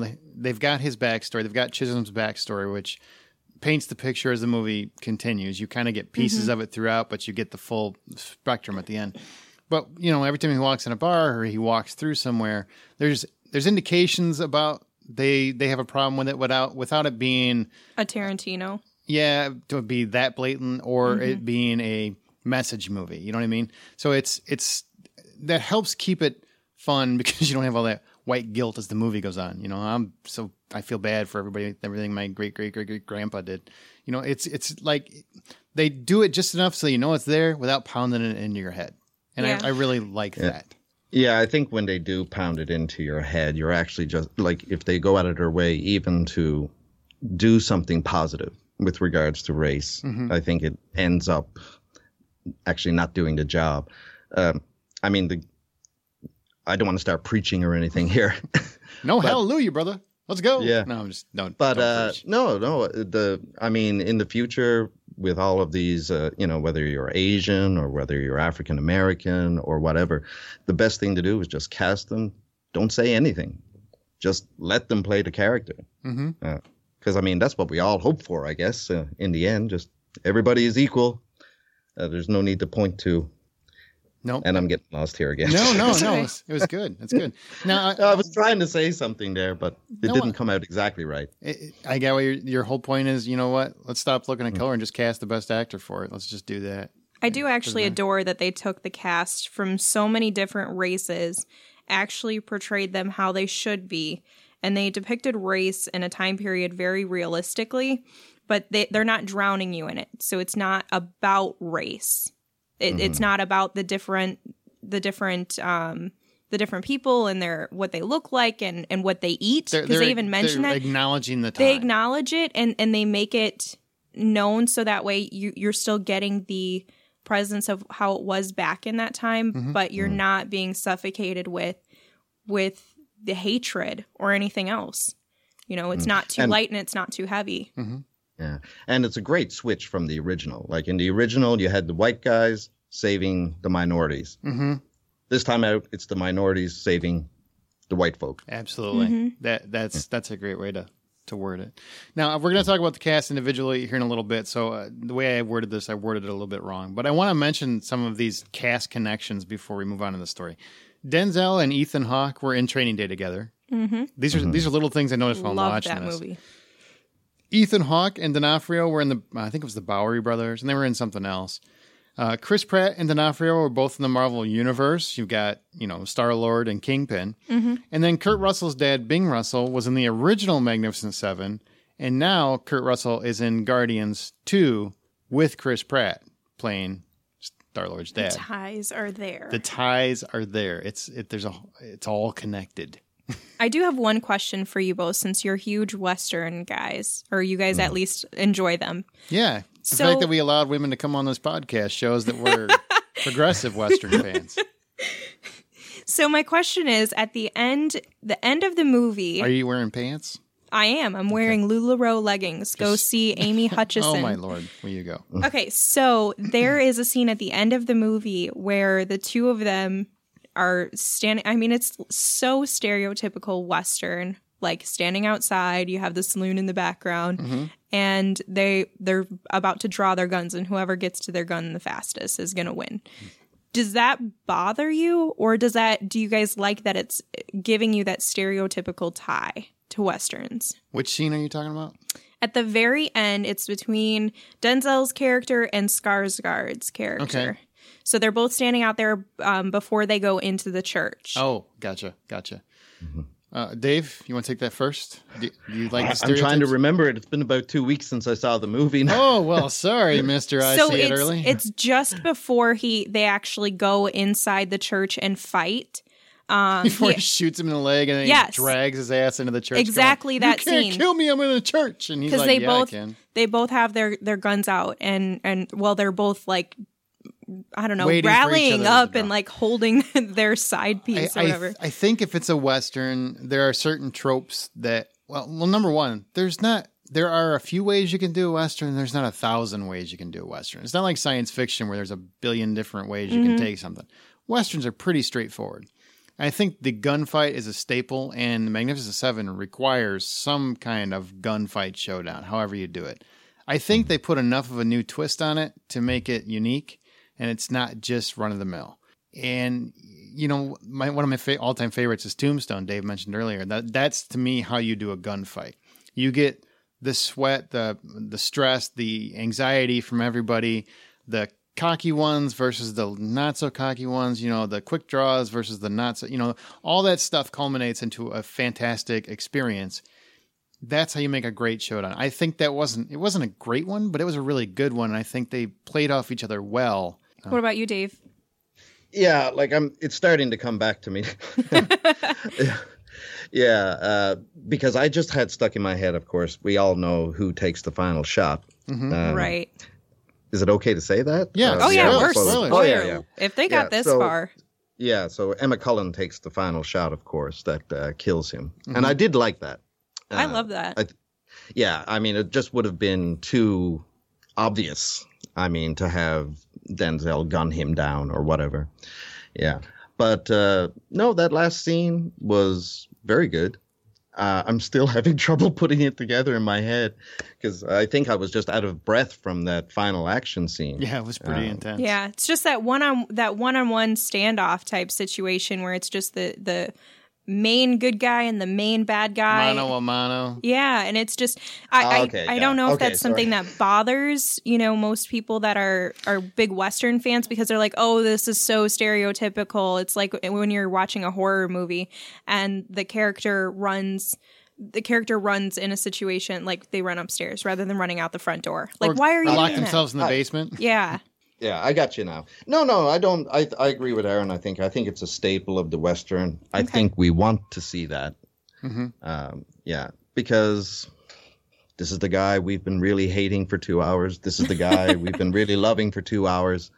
got his backstory, they've got Chisholm's backstory, which paints the picture as the movie continues. You kind of get pieces of it throughout, but you get the full spectrum at the end. But every time he walks in a bar or he walks through somewhere, there's indications about. They have a problem with it without it being a Tarantino. Yeah, to be that blatant or it being a message movie. You know what I mean? So it's that helps keep it fun because you don't have all that white guilt as the movie goes on. I feel bad for everything my great grandpa did. It's like they do it just enough so it's there without pounding it into your head. And I really like that. Yeah, I think when they do pound it into your head, you're actually just like if they go out of their way even to do something positive with regards to race, I think it ends up actually not doing the job. I don't want to start preaching or anything here. No, hallelujah, brother. Let's go. Yeah. No, I'm just don't. But don't no. In the future, with all of these, whether you're Asian or whether you're African American or whatever, the best thing to do is just cast them. Don't say anything. Just let them play the character. Because that's what we all hope for, I guess. In the end, just everybody is equal. There's no need to point to. Nope. And I'm getting lost here again. No. It was good. It's good. Now I was trying to say something there, but it didn't come out exactly right. I get what your whole point is. You know what? Let's stop looking at color and just cast the best actor for it. Let's just do that. I do actually adore that they took the cast from so many different races, actually portrayed them how they should be, and they depicted race in a time period very realistically, but they're not drowning you in it. So it's not about race. It's not about the different people and what they look like and what they eat, because they even mention that. Acknowledging the time. They acknowledge it and they make it known so that way you're still getting the presence of how it was back in that time, but you're not being suffocated with the hatred or anything else. It's not too light and it's not too heavy. Yeah, and it's a great switch from the original. Like in the original, you had the white guys saving the minorities. This time out, it's the minorities saving the white folk. Absolutely. That's a great way to word it. Now, we're going to talk about the cast individually here in a little bit. So the way I worded this, I worded it a little bit wrong. But I want to mention some of these cast connections before we move on to the story. Denzel and Ethan Hawke were in Training Day together. These are little things I noticed while watching this. Love that movie. Ethan Hawke and D'Onofrio were in I think it was the Bowery Brothers, and they were in something else. Chris Pratt and D'Onofrio were both in the Marvel Universe. You've got, Star-Lord and Kingpin. And then Kurt Russell's dad, Bing Russell, was in the original Magnificent Seven, and now Kurt Russell is in Guardians 2 with Chris Pratt playing Star-Lord's dad. The ties are there. The ties are there. It's all connected. I do have one question for you both, since you're huge Western guys, or you guys at least enjoy them. Yeah. The fact that we allowed women to come on this podcast shows that we're progressive Western fans. So my question is, at the end of the movie... Are you wearing pants? I am. I'm wearing LuLaRoe leggings. Go see Amy Hutchison. Oh, my Lord. Where you go. Okay, so there is a scene at the end of the movie where the two of them are standing. I mean, it's so stereotypical Western, like standing outside. You have the saloon in the background, and they're about to draw their guns, and whoever gets to their gun the fastest is going to win. Does that bother you, or do you guys like that it's giving you that stereotypical tie to Westerns? Which scene are you talking about? At the very end, it's between Denzel's character and Skarsgård's character. Okay. So they're both standing out there before they go into the church. Oh, gotcha. Dave, you want to take that first? Do you like the stereotypes? I'm trying to remember it. It's been about 2 weeks since I saw the movie now. Oh, well, sorry, mister. I see it early. It's just before they actually go inside the church and fight. Before he shoots him in the leg and then he drags his ass into the church. Exactly going, that scene. You can't kill me, I'm in a church. And he's like, I can. They both have their guns out and they're both like, I don't know, waiting rallying up and like holding their side piece or whatever. I think if it's a Western, there are certain tropes that Well, number one, there are a few ways you can do a Western. There's not 1,000 ways you can do a Western. It's not like science fiction where there's a billion different ways you can take something. Westerns are pretty straightforward. I think the gunfight is a staple, and the Magnificent Seven requires some kind of gunfight showdown, however you do it. I think they put enough of a new twist on it to make it unique, and it's not just run-of-the-mill. And, you know, one of my all-time favorites is Tombstone, Dave mentioned earlier. That's, to me, how you do a gunfight. You get the sweat, the stress, the anxiety from everybody, the cocky ones versus the not so cocky ones, you know, the quick draws versus the not so, you know, all that stuff culminates into a fantastic experience. That's how you make a great showdown. I think it wasn't a great one, but it was a really good one. And I think they played off each other well. What about you, Dave? Yeah, like it's starting to come back to me. Yeah, because I just had stuck in my head, of course, we all know who takes the final shot. Right. Is it okay to say that? Yeah. We're spoilers. Oh, yeah. If they got this far. Yeah, so Emma Cullen takes the final shot, of course, that kills him. And I did like that. I love that. I mean, it just would have been too obvious, I mean, to have Denzel gun him down or whatever. Yeah. But no, that last scene was very good. I'm still having trouble putting it together in my head because I think I was just out of breath from that final action scene. Yeah, it was pretty intense. Yeah, it's just that one-on-one standoff type situation where it's just the main good guy and the main bad guy. Mano a mano. Yeah, and it's just I don't know if that's something that bothers, you know, most people that are big Western fans because they're like, oh, this is so stereotypical. It's like when you're watching a horror movie and the character runs in a situation like they run upstairs rather than running out the front door. Like, why are you lock doing themselves that? in the basement? Yeah. Yeah, I got you now. No, I don't. I agree with Aaron. I think it's a staple of the Western. I think we want to see that. Yeah, because this is the guy we've been really hating for 2 hours. This is the guy we've been really loving for 2 hours.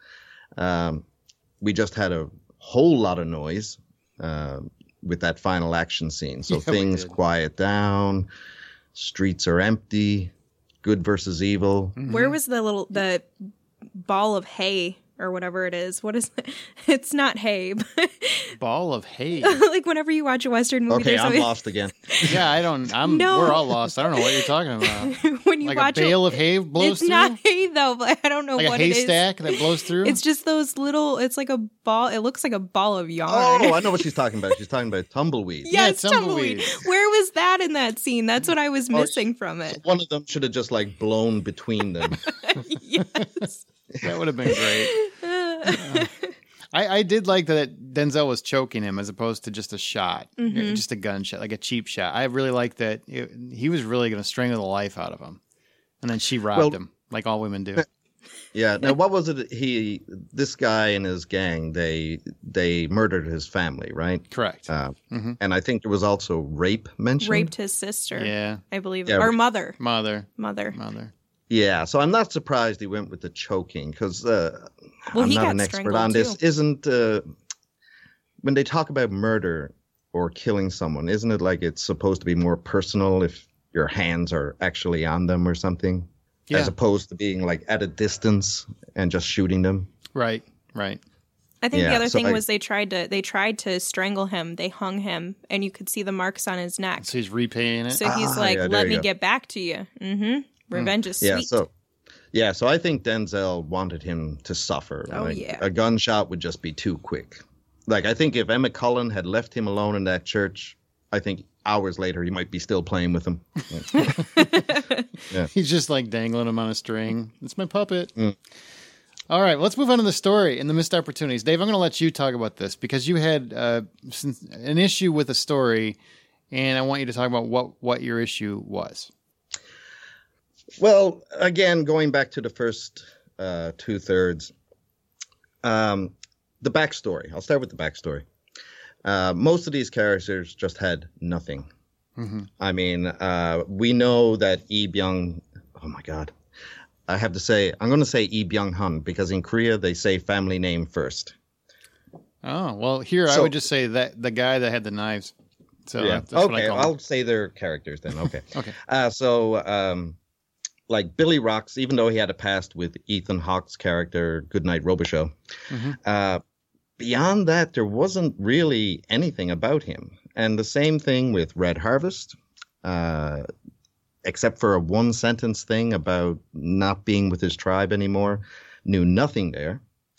We just had a whole lot of noise with that final action scene. So things quiet down. Streets are empty. Good versus evil. Where was the ball of hay or whatever it is? What is it? It's not hay. Ball of hay. Like whenever you watch a Western movie, okay, I'm lost again. Yeah, No. We're all lost. I don't know what you're talking about. when you Like watch a bale of hay blows through? It's not hay though, but I don't know Like what a it is. haystack that blows through? It's just those little. It's like a ball. It looks like a ball of yarn. Oh, I know what she's talking about. She's talking about tumbleweed. Yes, tumbleweed. Where was that in that scene? That's what I was missing from it. One of them should have just like blown between them. Yes. That would have been great. I did like that Denzel was choking him as opposed to just a shot, just a gunshot, like a cheap shot. I really liked that he was really going to strangle the life out of him, and then she robbed him, like all women do. Yeah. Now, what was it? This guy and his gang, they murdered his family, right? Correct. And I think there was also rape mentioned. Raped his sister. Yeah. I believe, Yeah. or mother. Mother. Yeah, so I'm not surprised he went with the choking because I'm he not got an expert strangled, on this. too. Isn't when they talk about murder or killing someone, isn't it like it's supposed to be more personal if your hands are actually on them or something, as opposed to being like at a distance and just shooting them? Right. I think the Yeah, other so thing I- was they tried to strangle him. They hung him, and you could see the marks on his neck. So he's repaying it. So he's like, yeah, there "Let you me go. get back to you." Revenge is Yeah, sweet. so I think Denzel wanted him to suffer. Oh, Like, yeah. a gunshot would just be too quick. Like, I think if Emma Cullen had left him alone in that church, I think hours later he might be still playing with him. He's just like dangling him on a string. It's my puppet. All right, let's move on to the story and the missed opportunities. Dave, I'm going to let you talk about this because you had an issue with the story, and I want you to talk about what your issue was. Well, again, going back to the first 2/3, the backstory. I'll start with the backstory. Most of these characters just had nothing. I mean, we know that Lee Byung. Oh my God, I have to say, I'm going to say Lee Byung-hun because in Korea they say family name first. Oh well, here I So- would just say that the guy that had the knives. So yeah. that's what I Okay, call them. I'll say their characters then. Okay. Okay. Like Billy Rocks, even though he had a past with Ethan Hawke's character, Goodnight Robichaux, beyond that, there wasn't really anything about him. And the same thing with Red Harvest, except for a one-sentence thing about not being with his tribe anymore. Knew nothing there.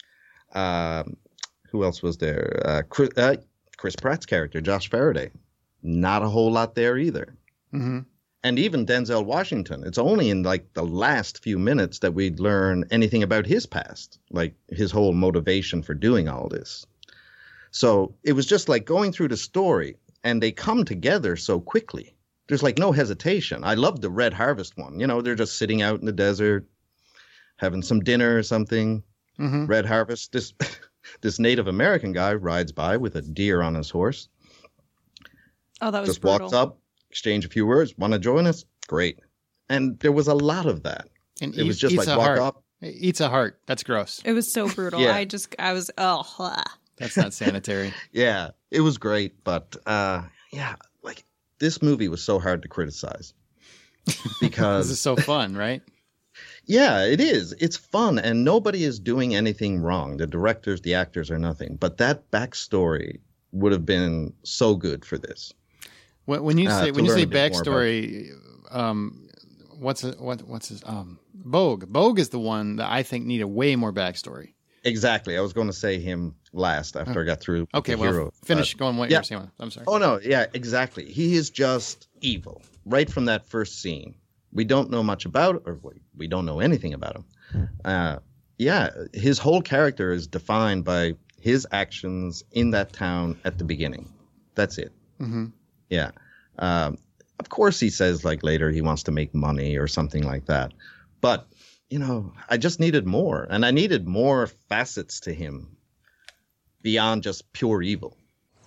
Who else was there? Chris Pratt's character, Josh Faraday. Not a whole lot there either. Mm-hmm. And even Denzel Washington. It's only in like the last few minutes that we learn anything about his past, like his whole motivation for doing all this. So it was just like going through the story, and they come together so quickly. There's like no hesitation. I love the Red Harvest one. You know, they're just sitting out in the desert, having some dinner or something. Mm-hmm. Red Harvest. This Native American guy rides by with a deer on his horse. Oh, that was Just brutal. walks up, exchange a few words. Want to join us? Great. And there was a lot of that. And It was just eats like a walk heart. up. It eats a heart. That's gross. It was so brutal. Yeah. I was, That's not sanitary. Yeah, it was great. But like this movie was so hard to criticize. This Because is so fun, right? yeah, it is. It's fun, and nobody is doing anything wrong. The directors, the actors are nothing. But that backstory would have been so good for this. When you say to learn a bit more backstory, what's his Bogue? Bogue is the one that I think needed way more backstory. Exactly. I was going to say him last after I got through with Okay, the well, hero. finish but- going what yeah. you're saying. I'm sorry. Oh, no. Yeah, exactly. He is just evil right from that first scene. We don't know much about, or we don't know anything about him. His whole character is defined by his actions in that town at the beginning. That's it. Mm-hmm. Yeah. Of course, he says like later he wants to make money or something like that. But, you know, I just needed more. And I needed more facets to him beyond just pure evil.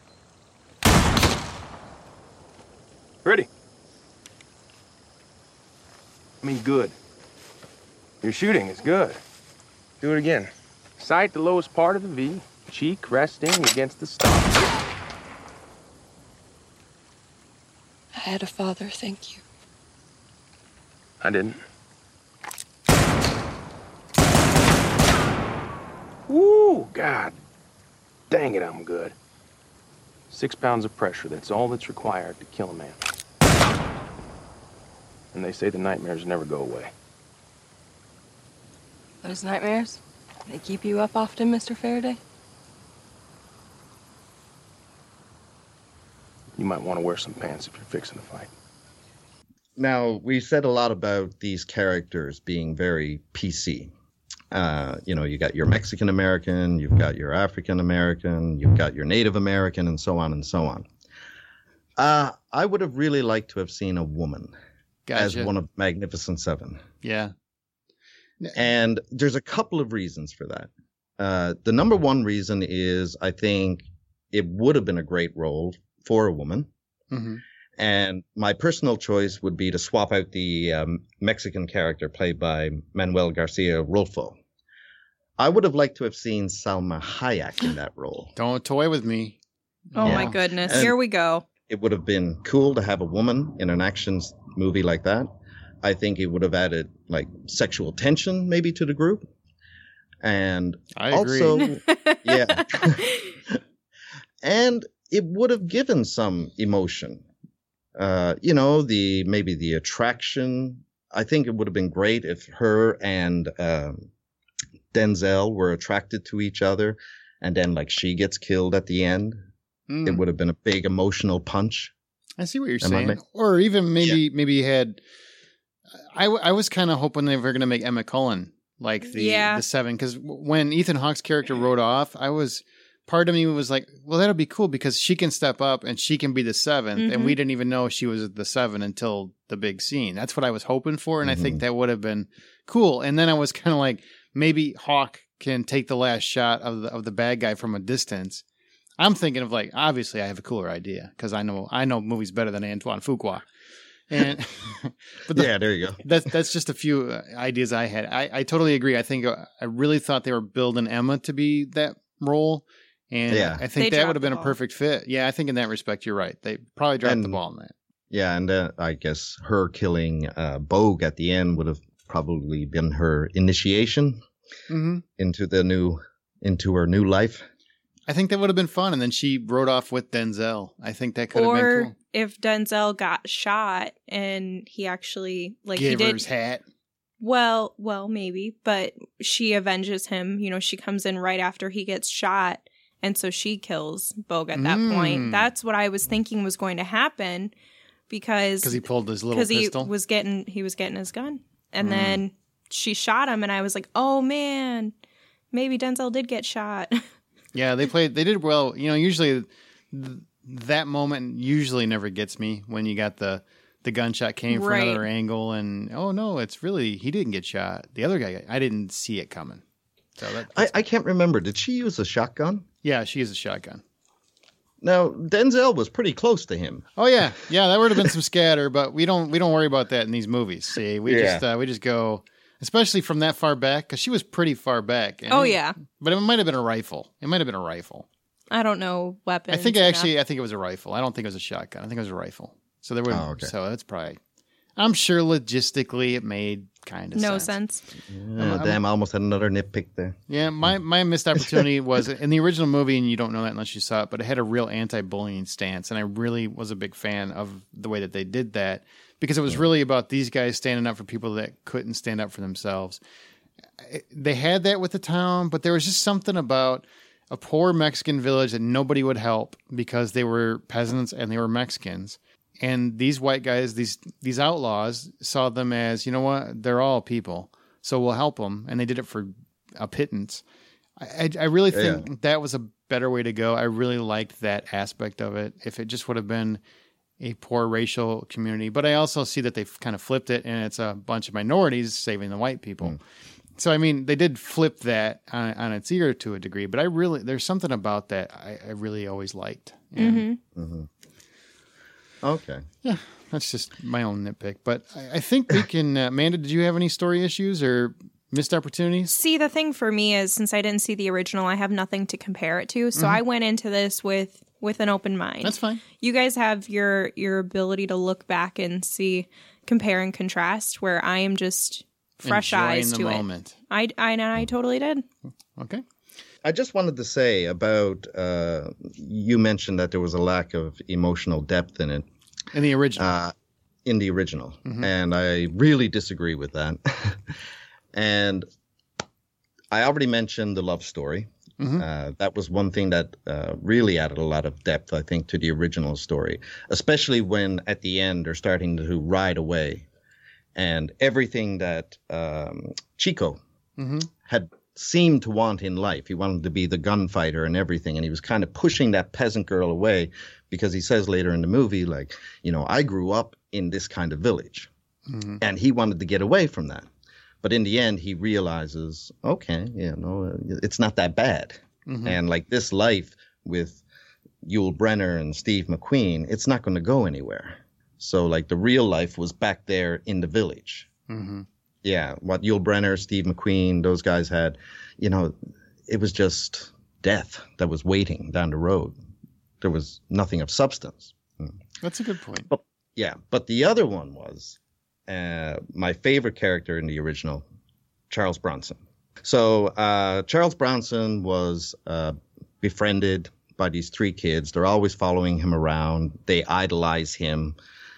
Ready? I mean, good. Your shooting is good. Do it again. Sight the lowest part of the V, cheek resting against the stomach. I had a father, thank you. I didn't. Woo! God dang it, I'm good. 6 pounds of pressure, that's all that's required to kill a man. And they say the nightmares never go away. Those nightmares, they keep you up often, Mr. Faraday? You might want to wear some pants if you're fixing to fight. Now, we said a lot about these characters being very PC. You got your Mexican American, you've got your African American, you've got your Native American, and so on and so on. I would have really liked to have seen a woman as one of Magnificent Seven. Yeah. And there's a couple of reasons for that. The number one reason is I think it would have been a great role for a woman. Mm-hmm. And my personal choice would be to swap out the Mexican character played by Manuel Garcia Rolfo. I would have liked to have seen Salma Hayek in that role. Don't toy with me. Oh Yeah. my goodness. And- Here we go. It would have been cool to have a woman in an action movie like that. I think it would have added like sexual tension maybe to the group. And I agree. also, yeah. And it would have given some emotion. Maybe the attraction. I think it would have been great if her and Denzel were attracted to each other, and then like she gets killed at the end. Mm. It would have been a big emotional punch. I see what you're Am I saying. ma- Or even maybe you had. I was kind of hoping they were going to make Emma Cullen like the Seven, because when Ethan Hawke's character rode off, part of me was like, well, that'll be cool because she can step up and she can be the seventh, and we didn't even know she was the seven until the big scene. That's what I was hoping for, and I think that would have been cool. And then I was kind of like, maybe Hawk can take the last shot of the bad guy from a distance. I'm thinking of like, obviously I have a cooler idea because I know movies better than Antoine Fuqua. And There you go. That's just a few ideas I had. I totally agree. I think I really thought they were building Emma to be that role, And Yeah. I think They that would have dropped been the a ball. perfect fit. Yeah, I think in that respect, you're right. They probably dropped the And- ball in that. Yeah, and I guess her killing Bogue at the end would have probably been her initiation Mm-hmm. into her new life. I think that would have been fun. And then she rode off with Denzel. I think that could have been Or cool. if Denzel got shot and he actually he Gave her did his hat. well, maybe, but she avenges him. You know, she comes in right after he gets shot, and so she kills Bogue at that point. That's what I was thinking was going to happen because Because he pulled his little he pistol. was getting his gun, and then she shot him, and I was like, oh man, maybe Denzel did get shot. Yeah, they did well. You know, usually that moment usually never gets me when you got the gunshot came from Right. another angle and, oh no, it's really, he didn't get shot. The other guy, I didn't see it coming. So I can't remember. Did she use a shotgun? yeah, she is a shotgun. Now, Denzel was pretty close to him. Oh yeah. Yeah, that would have been some scatter, but we don't worry about that in these movies. See, we just go, especially from that far back, because she was pretty far back. And Oh yeah, But it might have been a rifle. I don't know weapons. I think enough. I think it was a rifle. I don't think it was a shotgun. I think it was a rifle. So there were. Oh, okay. So that's probably. I'm sure logistically it made kind of no sense. sense. Damn, I almost had another nitpick there. Yeah, my missed opportunity was in the original movie, and you don't know that unless you saw it. But it had a real anti-bullying stance, and I really was a big fan of the way that they did that because it was really about these guys standing up for people that couldn't stand up for themselves. They had that with the town, but there was just something about a poor Mexican village that nobody would help because they were peasants and they were Mexicans. And these white guys, these outlaws, saw them as, you know what, they're all people, so we'll help them. And they did it for a pittance. I really think that was a better way to go. I really liked that aspect of it. If it just would have been a poor racial community. But I also see that they've kind of flipped it, and it's a bunch of minorities saving the white people. So, I mean, they did flip that on its ear to a degree, but there's something about that I really always liked. And Okay. yeah, that's just my own nitpick. But I think we can, Amanda, did you have any story issues or missed opportunities? See, the thing for me is since I didn't see the original, I have nothing to compare it to. So I went into this with an open mind. That's fine. You guys have your ability to look back and see, compare and contrast, where I am just fresh Enjoying eyes the to moment. it. I totally did. Okay. I just wanted to say about you mentioned that there was a lack of emotional depth in it. In the original. And I really disagree with that. And I already mentioned the love story. That was one thing that really added a lot of depth, I think, to the original story, especially when at the end they're starting to ride away. And everything that Chico had seemed to want in life. He wanted to be the gunfighter and everything. And he was kind of pushing that peasant girl away because he says later in the movie, like, you know, I grew up in this kind of village. And he wanted to get away from that. But in the end, he realizes, okay, it's not that bad. And like this life with Yul Brynner and Steve McQueen, it's not going to go anywhere. So like the real life was back there in the village. Yeah, what Yul Brynner, Steve McQueen, those guys had, you know, it was just death that was waiting down the road. There was nothing of substance. That's a good point. But the other one was my favorite character in the original, Charles Bronson. So Charles Bronson was befriended by these three kids. They're always following him around. They idolize him.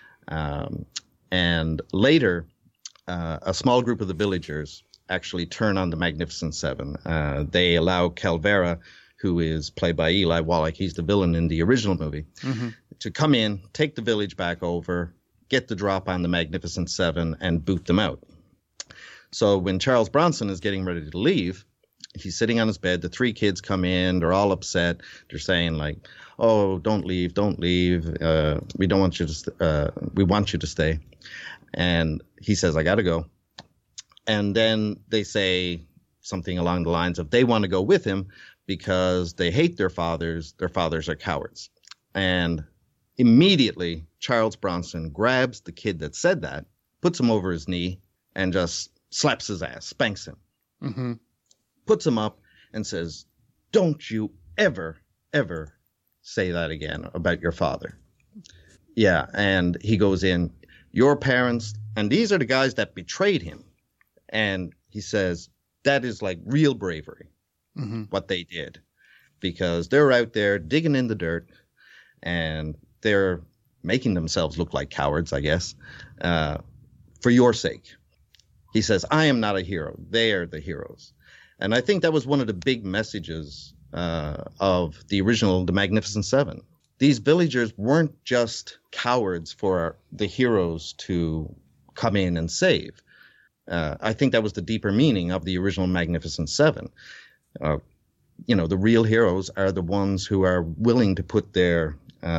And later, a small group of the villagers actually turn on the Magnificent Seven. They allow Calvera, who is played by Eli Wallach, he's the villain in the original movie, to come in, take the village back over, get the drop on the Magnificent Seven, and boot them out. So when Charles Bronson is getting ready to leave, he's sitting on his bed. The three kids come in. They're all upset. They're saying like, "Oh, don't leave, don't leave. We don't want you to. We want you to stay." And he says, "I got to go." And then they say something along the lines of they want to go with him because they hate their fathers. Their fathers are cowards. And immediately, Charles Bronson grabs the kid that said that, puts him over his knee, and just slaps his ass, spanks him. Puts him up and says, "Don't you ever, ever say that again about your father. Yeah, and he goes in, your parents, and these are the guys that betrayed him. And he says, that is like real bravery, what they did. Because they're out there digging in the dirt, and they're making themselves look like cowards, I guess, for your sake. He says, I am not a hero. They are the heroes. And I think that was one of the big messages of the original The Magnificent Seven. These villagers weren't just cowards for the heroes to come in and save. I think that was the deeper meaning of the original Magnificent Seven. The real heroes are the ones who are willing to put their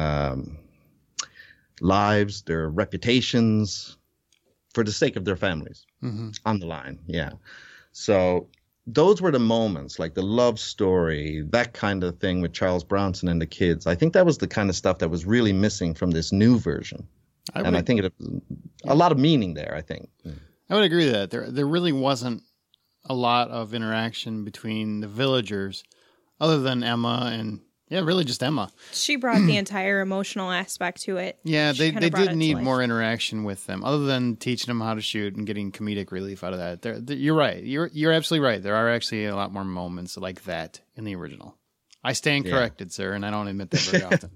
lives, their reputations, for the sake of their families on the line. Yeah. So those were the moments, like the love story, that kind of thing with Charles Bronson and the kids. I think that was the kind of stuff that was really missing from this new version. I think it a lot of meaning there, I think. I would agree with that. There really wasn't a lot of interaction between the villagers other than Emma and, really just Emma. She brought the entire emotional aspect to it. Yeah, they did need more interaction with them, other than teaching them how to shoot and getting comedic relief out of that. You're right. You're absolutely right. There are actually a lot more moments like that in the original. I stand corrected, sir, and I don't admit that very often.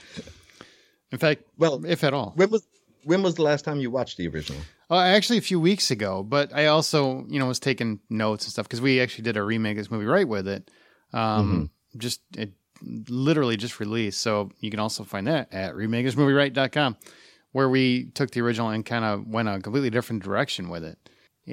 In fact, if at all. When was the last time you watched the original? Actually, a few weeks ago, but I also, was taking notes and stuff because we actually did a remake of this movie right with it. It literally just released, so you can also find that at remakersmovieright.com, where we took the original and kind of went a completely different direction with it.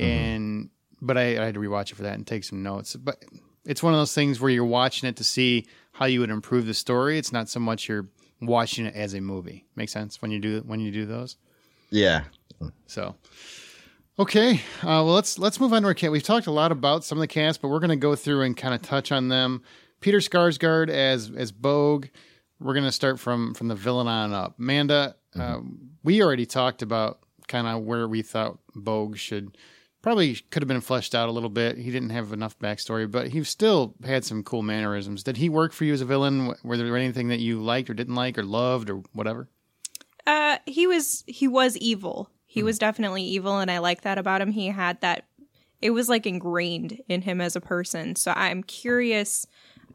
But I had to rewatch it for that and take some notes. But it's one of those things where you're watching it to see how you would improve the story. It's not so much you're watching it as a movie. Make sense when you do those? Yeah. So, okay. Well, let's move on to our cast. We've talked a lot about some of the cast, but we're going to go through and kind of touch on them. Peter Skarsgård as Bogue. We're going to start from the villain on up. Amanda, we already talked about kind of where we thought Bogue could have been fleshed out a little bit. He didn't have enough backstory, but he still had some cool mannerisms. Did he work for you as a villain? Were there anything that you liked or didn't like or loved or whatever? He was evil. He was definitely evil, and I like that about him. He had that. It was like ingrained in him as a person. So I'm curious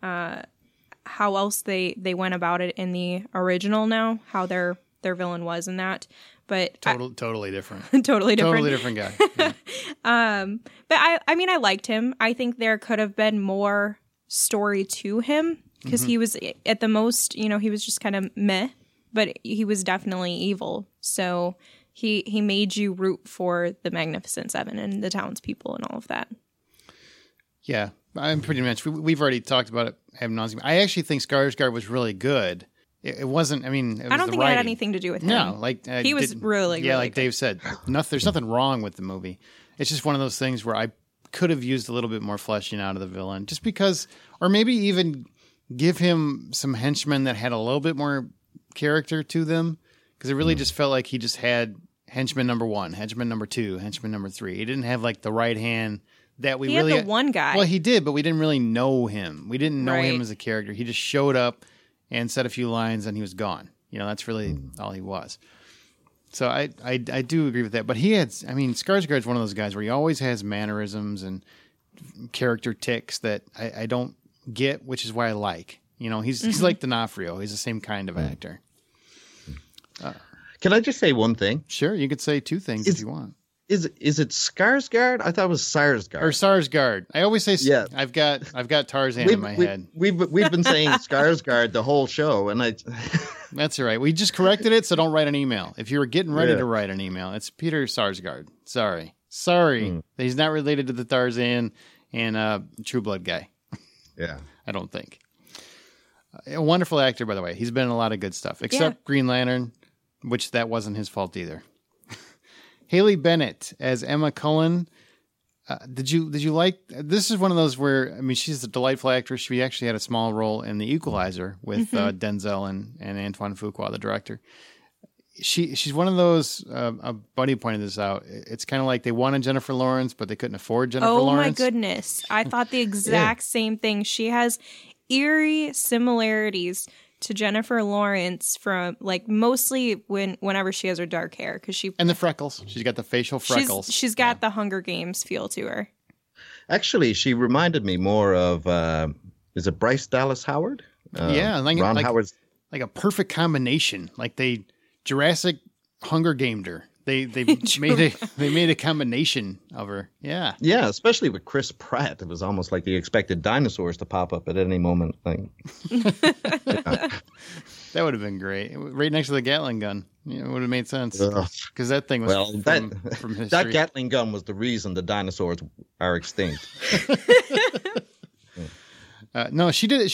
how else they went about it in the original now, how their villain was in that. But totally different. Totally different guy. Yeah. But I liked him. I think there could have been more story to him because he was at the most, he was just kind of meh, but he was definitely evil. So he made you root for the Magnificent Seven and the townspeople and all of that. Yeah, I'm pretty much. We've already talked about it ad nauseam. I actually think Skarsgård was really good. It wasn't. I mean, I don't think it had anything to do with him. No, he was really like good. Dave said. There's nothing wrong with the movie. It's just one of those things where I could have used a little bit more fleshing out of the villain, just because, or maybe even give him some henchmen that had a little bit more character to them, because it really just felt like he just had henchman number 1, henchman number 2, henchman number 3. He didn't have like the right hand that we really had the one guy. Well, he did, but we didn't really know him. We didn't know him as a character. He just showed up and said a few lines and he was gone. That's really all he was. So I do agree with that. But Skarsgård's one of those guys where he always has mannerisms and character tics that I don't get, which is why I like. He's like D'Onofrio. He's the same kind of actor. Can I just say one thing? Sure, you could say 2 things if you want. Is it Skarsgård? I thought it was Sarsgaard. Or Sarsgaard. I always say I've got Tarzan in my head. We've been saying Skarsgård the whole show, and That's all right. We just corrected it, so don't write an email. If you were getting ready to write an email, it's Peter Sarsgaard. Sorry. He's not related to the Tarzan and True Blood guy. Yeah. I don't think. A wonderful actor, by the way. He's been in a lot of good stuff, except Green Lantern, which that wasn't his fault either. Haley Bennett as Emma Cullen. Did you like? This is one of those where she's a delightful actress. She actually had a small role in The Equalizer with Denzel and Antoine Fuqua, the director. She's one of those. A buddy pointed this out. It's kind of like they wanted Jennifer Lawrence, but they couldn't afford Jennifer Lawrence. Oh my goodness! I thought the exact same thing. She has eerie similarities to Jennifer Lawrence from like mostly whenever she has her dark hair because and the freckles. She's got the facial freckles. She's got the Hunger Games feel to her. Actually, she reminded me more of is it Bryce Dallas Howard? Ron Howard's like a perfect combination. Like they Jurassic Hunger Gamed her. They made a combination of her. Yeah. Yeah, especially with Chris Pratt. It was almost like you expected dinosaurs to pop up at any moment. Like, That would have been great. Right next to the Gatling gun. It would have made sense. Because that thing was from history. That Gatling gun was the reason the dinosaurs are extinct. No, she did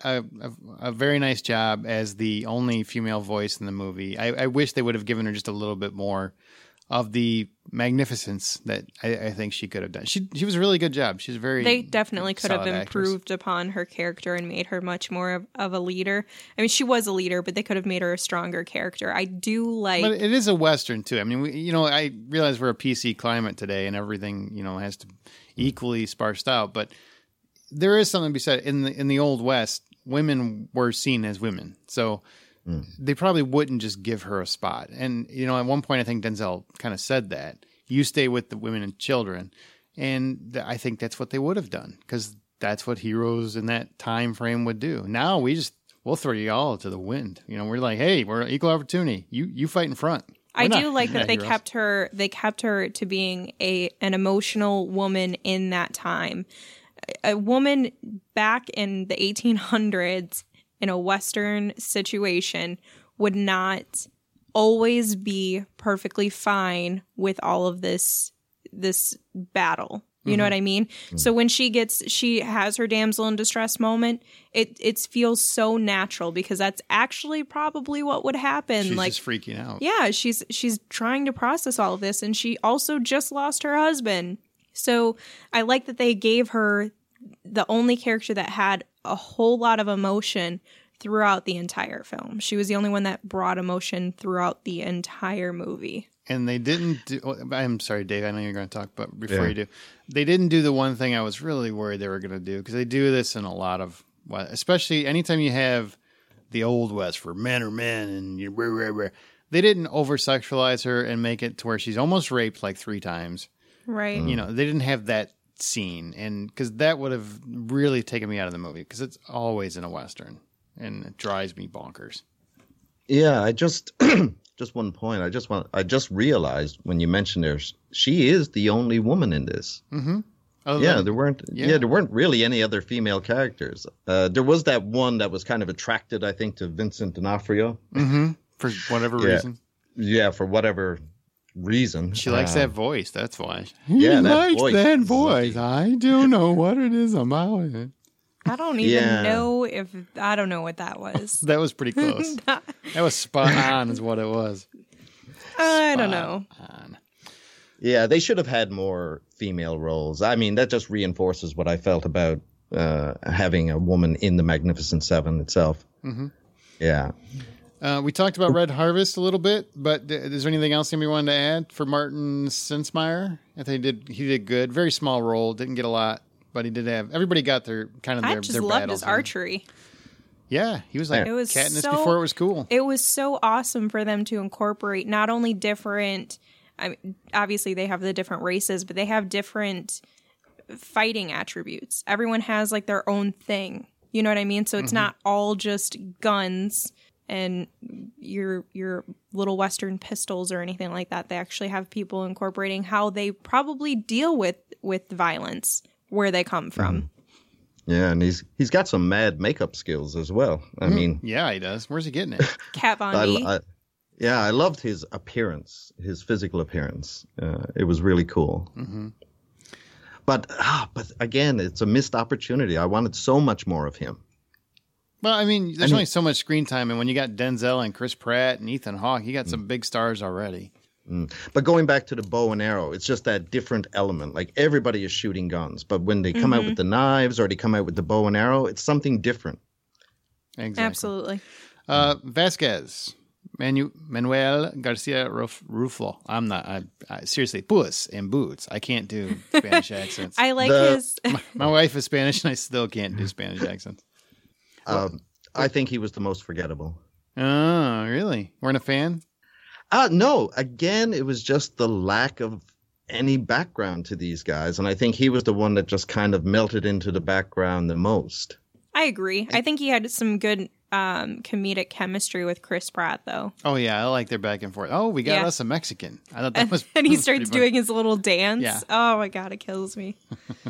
a very nice job as the only female voice in the movie. I wish they would have given her just a little bit more of the magnificence that I think she could have done. She was a really good job. She's very. They definitely could have solid improved upon her character and made her much more of a leader. I mean, she was a leader, but they could have made her a stronger character. I do like. But it is a Western too. I mean, I realize we're a PC climate today, and everything has to equally sparsed out, but. There is something to be said in the Old West. Women were seen as women, so they probably wouldn't just give her a spot. And at one point, I think Denzel kind of said that you stay with the women and children, and I think that's what they would have done because that's what heroes in that time frame would do. Now we'll throw you all to the wind. We're like, hey, we're equal opportunity. You fight in front. I do like that they kept her. They kept her to being an emotional woman in that time. A woman back in the 1800s in a Western situation would not always be perfectly fine with all of this battle. You know what I mean? Mm-hmm. So when she has her damsel in distress moment, it feels so natural because that's actually probably what would happen. She's just freaking out. Yeah, she's trying to process all of this, and she also just lost her husband. So I like that they gave her the only character that had a whole lot of emotion throughout the entire film. She was the only one that brought emotion throughout the entire movie. And they didn't do... I'm sorry, Dave, I know you're going to talk, but before you do. They didn't do the one thing I was really worried they were going to do, because they do this in a lot of... Especially anytime you have the Old West where men are men and you... They didn't over-sexualize her and make it to where she's almost raped like 3 times. Right. They didn't have that scene, and because that would have really taken me out of the movie, because it's always in a Western, and it drives me bonkers. Yeah, I just one point. I just realized when you mentioned her, she is the only woman in this. Mm-hmm. There weren't really any other female characters. There was that one that was kind of attracted, I think, to Vincent D'Onofrio. Mm-hmm. For whatever reason. Yeah, for whatever reason. She likes that voice. That's why. Yeah, that voice. I don't know what it is about it. I don't even know if... I don't know what that was. That was pretty close. That was spot on is what it was. I don't know. Yeah, they should have had more female roles. I mean, that just reinforces what I felt about having a woman in the Magnificent Seven itself. Mm-hmm. Yeah. We talked about Red Harvest a little bit, but is there anything else anybody wanted to add for Martin Sinsmeyer? I think he did good. Very small role, didn't get a lot, but he did have. Everybody got their kind of their. I just loved his archery. Yeah, he was like Katniss before it was cool. It was so awesome for them to incorporate not only different. I mean, obviously, they have the different races, but they have different fighting attributes. Everyone has like their own thing. You know what I mean? So it's not all just guns and your little Western pistols or anything like that. They actually have people incorporating how they probably deal with violence where they come from. Yeah, and he's got some mad makeup skills as well. I mean, yeah, he does. Where's he getting it? Kat Von D. I loved his appearance, his physical appearance. It was really cool. Mm-hmm. But again, it's a missed opportunity. I wanted so much more of him. Well, I mean, there's only so much screen time, and when you got Denzel and Chris Pratt and Ethan Hawke, you got some big stars already. But going back to the bow and arrow, it's just that different element. Like everybody is shooting guns, but when they come out with the knives or they come out with the bow and arrow, it's something different. Exactly. Absolutely. Vasquez, Manuel Garcia Ruflo. I'm not. I seriously, Puss in Boots. I can't do Spanish accents. I like his. My wife is Spanish, and I still can't do Spanish accents. I think he was the most forgettable. Oh, really? Weren't a fan? No. Again, it was just the lack of any background to these guys. And I think he was the one that just kind of melted into the background the most. I agree. I think he had some good comedic chemistry with Chris Pratt, though. Oh, yeah. I like their back and forth. Oh, we got us a Mexican. I thought that was And he was pretty starts funny. doing his little dance. Yeah. Oh, my God. It kills me.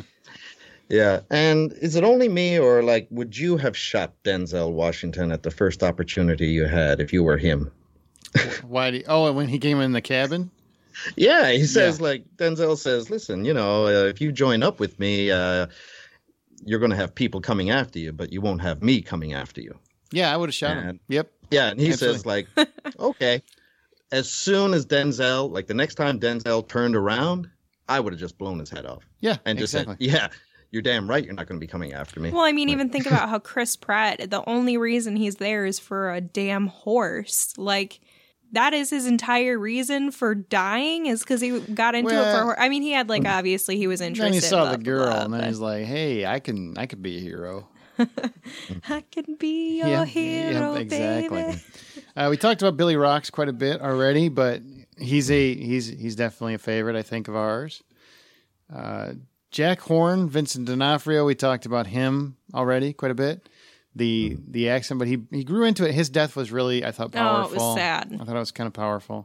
Yeah. And is it only me, or like, would you have shot Denzel Washington at the first opportunity you had if you were him? Why? And when he came in the cabin? Yeah. He says, like, Denzel says, listen, if you join up with me, you're going to have people coming after you, but you won't have me coming after you. Yeah, I would have shot him. Yep. Yeah. And he Absolutely. says, like, okay. As soon as Denzel, like the next time Denzel turned around, I would have just blown his head off. Yeah, And just exactly. said, yeah, you're damn right. You're not going to be coming after me. Well, I mean, even think about how Chris Pratt, the only reason he's there is for a damn horse. Like, that is his entire reason for dying, is because he got into it for a horse. I mean, he had, like, obviously he was interested. Then he saw blah, the girl, blah, blah, and then but- he's like, "Hey, I can be a hero." I can be your hero, exactly. baby. We talked about Billy Rocks quite a bit already, but he's definitely a favorite, I think, of ours. Jack Horn, Vincent D'Onofrio, we talked about him already quite a bit. The accent, but he grew into it. His death was really, I thought, powerful. Oh, it was sad. I thought it was kind of powerful.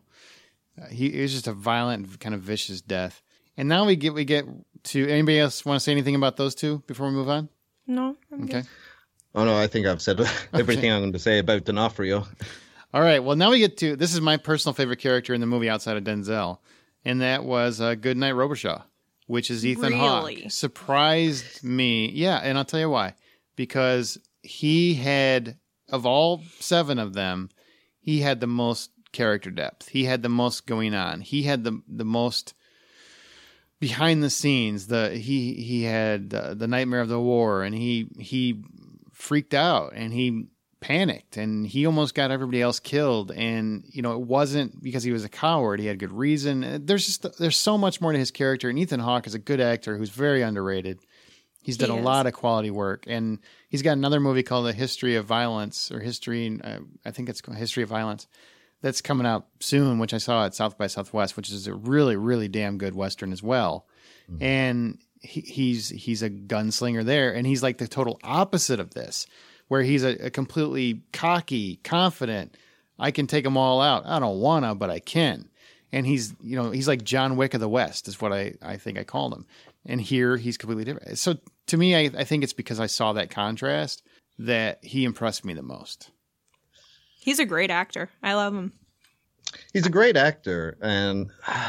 It was just a violent, kind of vicious death. And now we get to, anybody else want to say anything about those two before we move on? No, I'm Okay. good. Oh, no, I think I've said everything I'm going to say about D'Onofrio. All right. Well, now we get to, this is my personal favorite character in the movie outside of Denzel, and that was Goodnight Robichaud, which is Ethan Hawke. Really? Surprised me. Yeah, and I'll tell you why. Because he had, of all 7 of them, he had the most character depth. He had the most going on. He had the most behind the scenes. He had the nightmare of the war, and he freaked out, and he panicked, and he almost got everybody else killed. And it wasn't because he was a coward. He had good reason. There's so much more to his character, and Ethan Hawke is a good actor who's very underrated. He's done a lot of quality work, and he's got another movie called The History of Violence, or I think it's called History of Violence, that's coming out soon, which I saw at South by Southwest, which is a really, really damn good Western as well. Mm-hmm. And he's a gunslinger there, and he's like the total opposite of this, where he's a completely cocky, confident, I can take them all out. I don't want to, but I can. And he's like John Wick of the West is what I think I called him. And here he's completely different. So to me, I think it's because I saw that contrast that he impressed me the most. He's a great actor. I love him. He's a great actor, and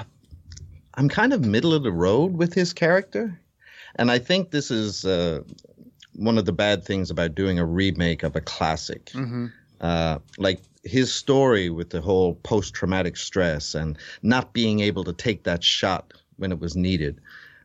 I'm kind of middle of the road with his character. And I think this is one of the bad things about doing a remake of a classic. Mm-hmm. Like his story with the whole post-traumatic stress and not being able to take that shot when it was needed.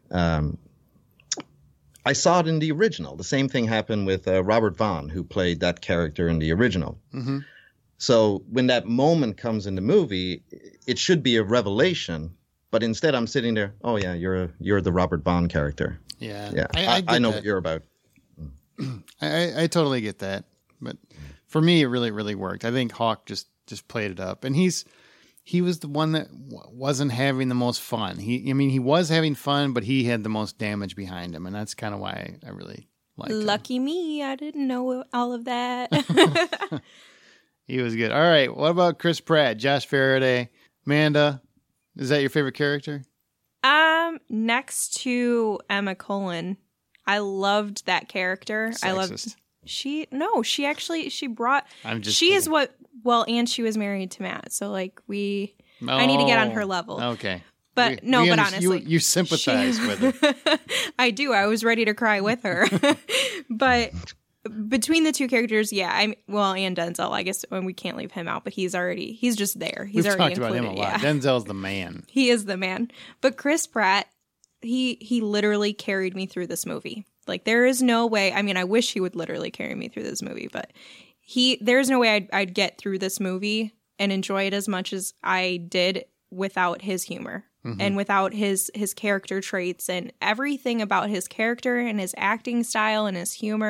I saw it in the original. The same thing happened with Robert Vaughn, who played that character in the original. Mm-hmm. So when that moment comes in the movie, it should be a revelation. But instead, I'm sitting there. Oh yeah, you're the Robert Vaughn character. Yeah. I know what you're about. I totally get that, but for me, it really, really worked. I think Hawke just played it up, and he was the one that wasn't having the most fun. He was having fun, but he had the most damage behind him, and that's kind of why I really liked him. Lucky me, I didn't know all of that. He was good. All right, what about Chris Pratt, Josh Faraday, Amanda? Is that your favorite character? Next to Emma Cullen, I loved that character. Sexist. I loved she actually brought. I'm just. She kidding. is what. Well, and she was married to Matt, so like I need to get on her level. Okay. But but honestly, you sympathize with her. I do. I was ready to cry with her. But between the two characters, yeah, and Denzel, I guess when we can't leave him out, but he's just there. He's We've already talked about included. him a lot. Yeah. Denzel's the man. He is the man. But Chris Pratt, he literally carried me through this movie. Like, there is no way. I mean, I wish he would literally carry me through this movie, but there's no way I'd get through this movie and enjoy it as much as I did without his humor and without his character traits and everything about his character and his acting style and his humor.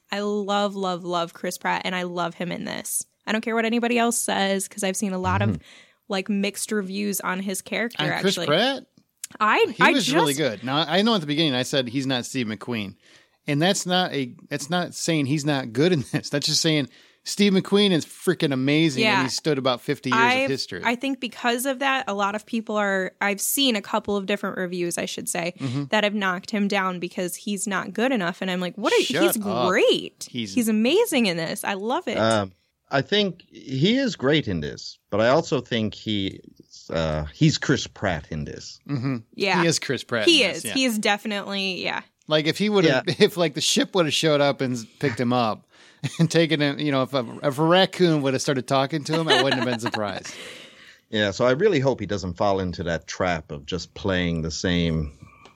I love, love, love Chris Pratt, and I love him in this. I don't care what anybody else says, because I've seen a lot of like mixed reviews on his character. And Chris actually, Pratt? He was really good. Now, I know at the beginning I said he's not Steve McQueen, and that's not saying he's not good in this. That's just saying Steve McQueen is freaking amazing, and he stood about 50 years of history. I think because of that, a lot of people I've seen a couple of different reviews, I should say, that have knocked him down because he's not good enough. And I'm like, he's great. He's amazing in this. I love it. I think he is great in this, but I also think he's Chris Pratt in this. Mm-hmm. Yeah. He is Chris Pratt. He is. Yeah. He is definitely, Like if he would have, if like the ship would have showed up and picked him up and taken him, if a raccoon would have started talking to him, I wouldn't have been surprised. Yeah, so I really hope he doesn't fall into that trap of just playing the same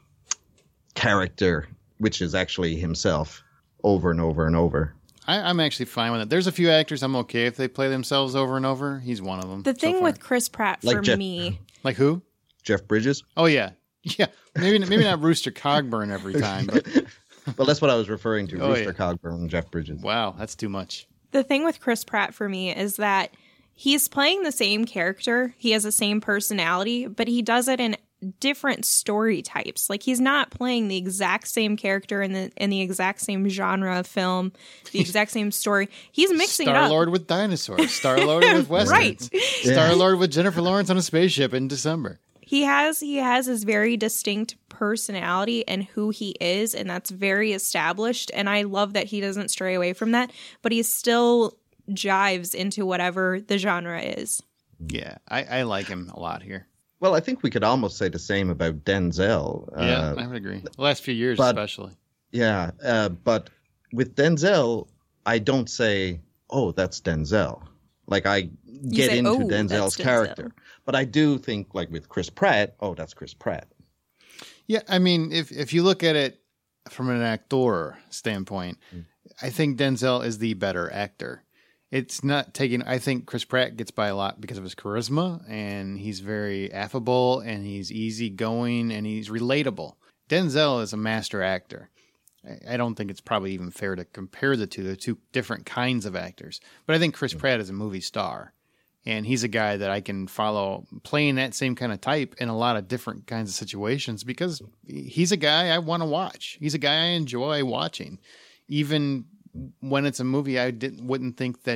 character, which is actually himself, over and over and over. I'm actually fine with it. There's a few actors I'm okay if they play themselves over and over. He's one of them. The thing with Chris Pratt for me. Like who? Jeff Bridges? Oh, yeah. Yeah. Maybe not Rooster Cogburn every time, but... Well, that's what I was referring to. Rooster Cogburn and Jeff Bridges. Wow, that's too much. The thing with Chris Pratt for me is that he's playing the same character. He has the same personality, but he does it in different story types. Like he's not playing the exact same character in the exact same genre of film, the exact same story. He's mixing it up. Star-Lord with dinosaurs. Star-Lord with westerns. Right. Star-Lord with Jennifer Lawrence on a spaceship in December. He has his very distinct personality and who he is, and that's very established. And I love that he doesn't stray away from that, but he still jives into whatever the genre is. Yeah, I like him a lot here. Well, I think we could almost say the same about Denzel. Yeah, I would agree. The last few years especially. Yeah, but with Denzel, I don't say, oh, that's Denzel. Like I get into Denzel's character. But I do think, like with Chris Pratt, oh, that's Chris Pratt. Yeah, I mean, if you look at it from an actor standpoint, I think Denzel is the better actor. It's not taking. I think Chris Pratt gets by a lot because of his charisma, and he's very affable, and he's easygoing, and he's relatable. Denzel is a master actor. I don't think it's probably even fair to compare the two. They're two different kinds of actors. But I think Chris Pratt is a movie star, and he's a guy that I can follow playing that same kind of type in a lot of different kinds of situations because he's a guy I want to watch. He's a guy I enjoy watching, even when it's a movie I wouldn't think that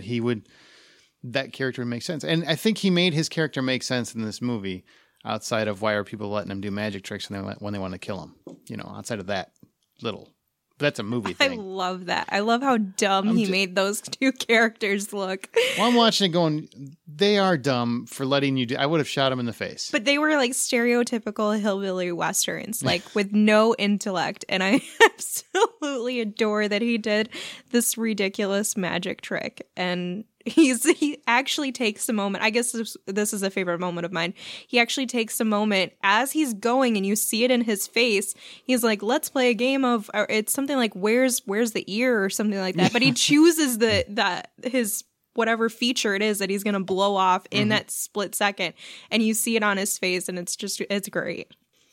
that character would make sense. And I think he made his character make sense in this movie outside of why are people letting him do magic tricks when they want to kill him, outside of that little, that's a movie thing. I love that. I love how dumb he made those two characters look. Well, I'm watching it going, they are dumb for letting you do, I would have shot him in the face. But they were like stereotypical hillbilly westerns, like with no intellect. And I absolutely adore that he did this ridiculous magic trick. And he actually takes a moment. I guess this is a favorite moment of mine. He actually takes a moment as he's going, and you see it in his face. He's like, "Let's play a game of." Or it's something like, "Where's the ear?" or something like that. But he chooses his whatever feature it is that he's going to blow off in that split second, and you see it on his face, and it's great.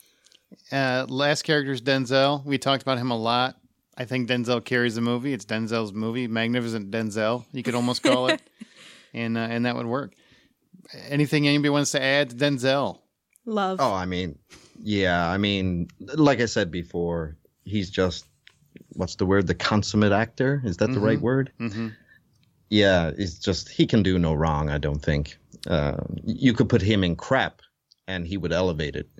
Last character is Denzel. We talked about him a lot. I think Denzel carries the movie. It's Denzel's movie. Magnificent Denzel, you could almost call it. and that would work. Anything anybody wants to add to Denzel? Love. Oh, I mean, like I said before, he's just, what's the word? The consummate actor? Is that the right word? Mm-hmm. Yeah, it's just, he can do no wrong, I don't think. You could put him in crap and he would elevate it.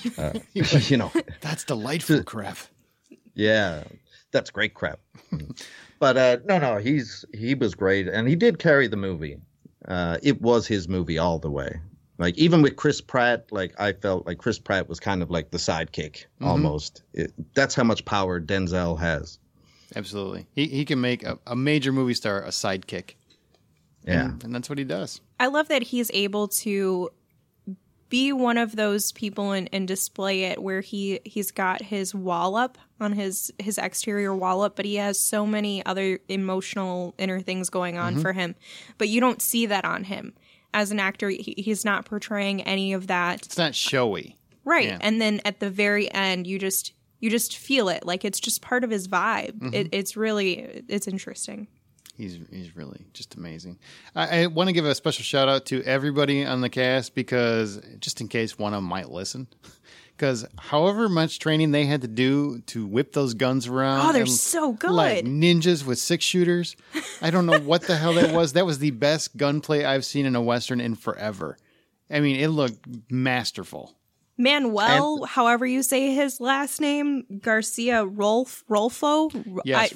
That's delightful crap. Yeah. That's great crap. But no, he was great, and he did carry the movie. It was his movie all the way. Like even with Chris Pratt, like I felt like Chris Pratt was kind of like the sidekick almost. That's how much power Denzel has. Absolutely, he can make a major movie star a sidekick. Yeah, and that's what he does. I love that he's able to be one of those people and display it where he's got his wall up on his exterior wall up, but he has so many other emotional inner things going on for him. But you don't see that on him. As an actor, he's not portraying any of that. It's not showy. Right. Yeah. And then at the very end, you just you just feel it. Like it's just part of his vibe. It's interesting. He's really just amazing. I want to give a special shout out to everybody on the cast because just in case one of them might listen, because however much training they had to do to whip those guns around. Oh, they're so good. Like ninjas with 6-shooters. I don't know what the hell that was. That was the best gunplay I've seen in a Western in forever. I mean, it looked masterful. Manuel, however you say his last name, Garcia Rolfo. Yes,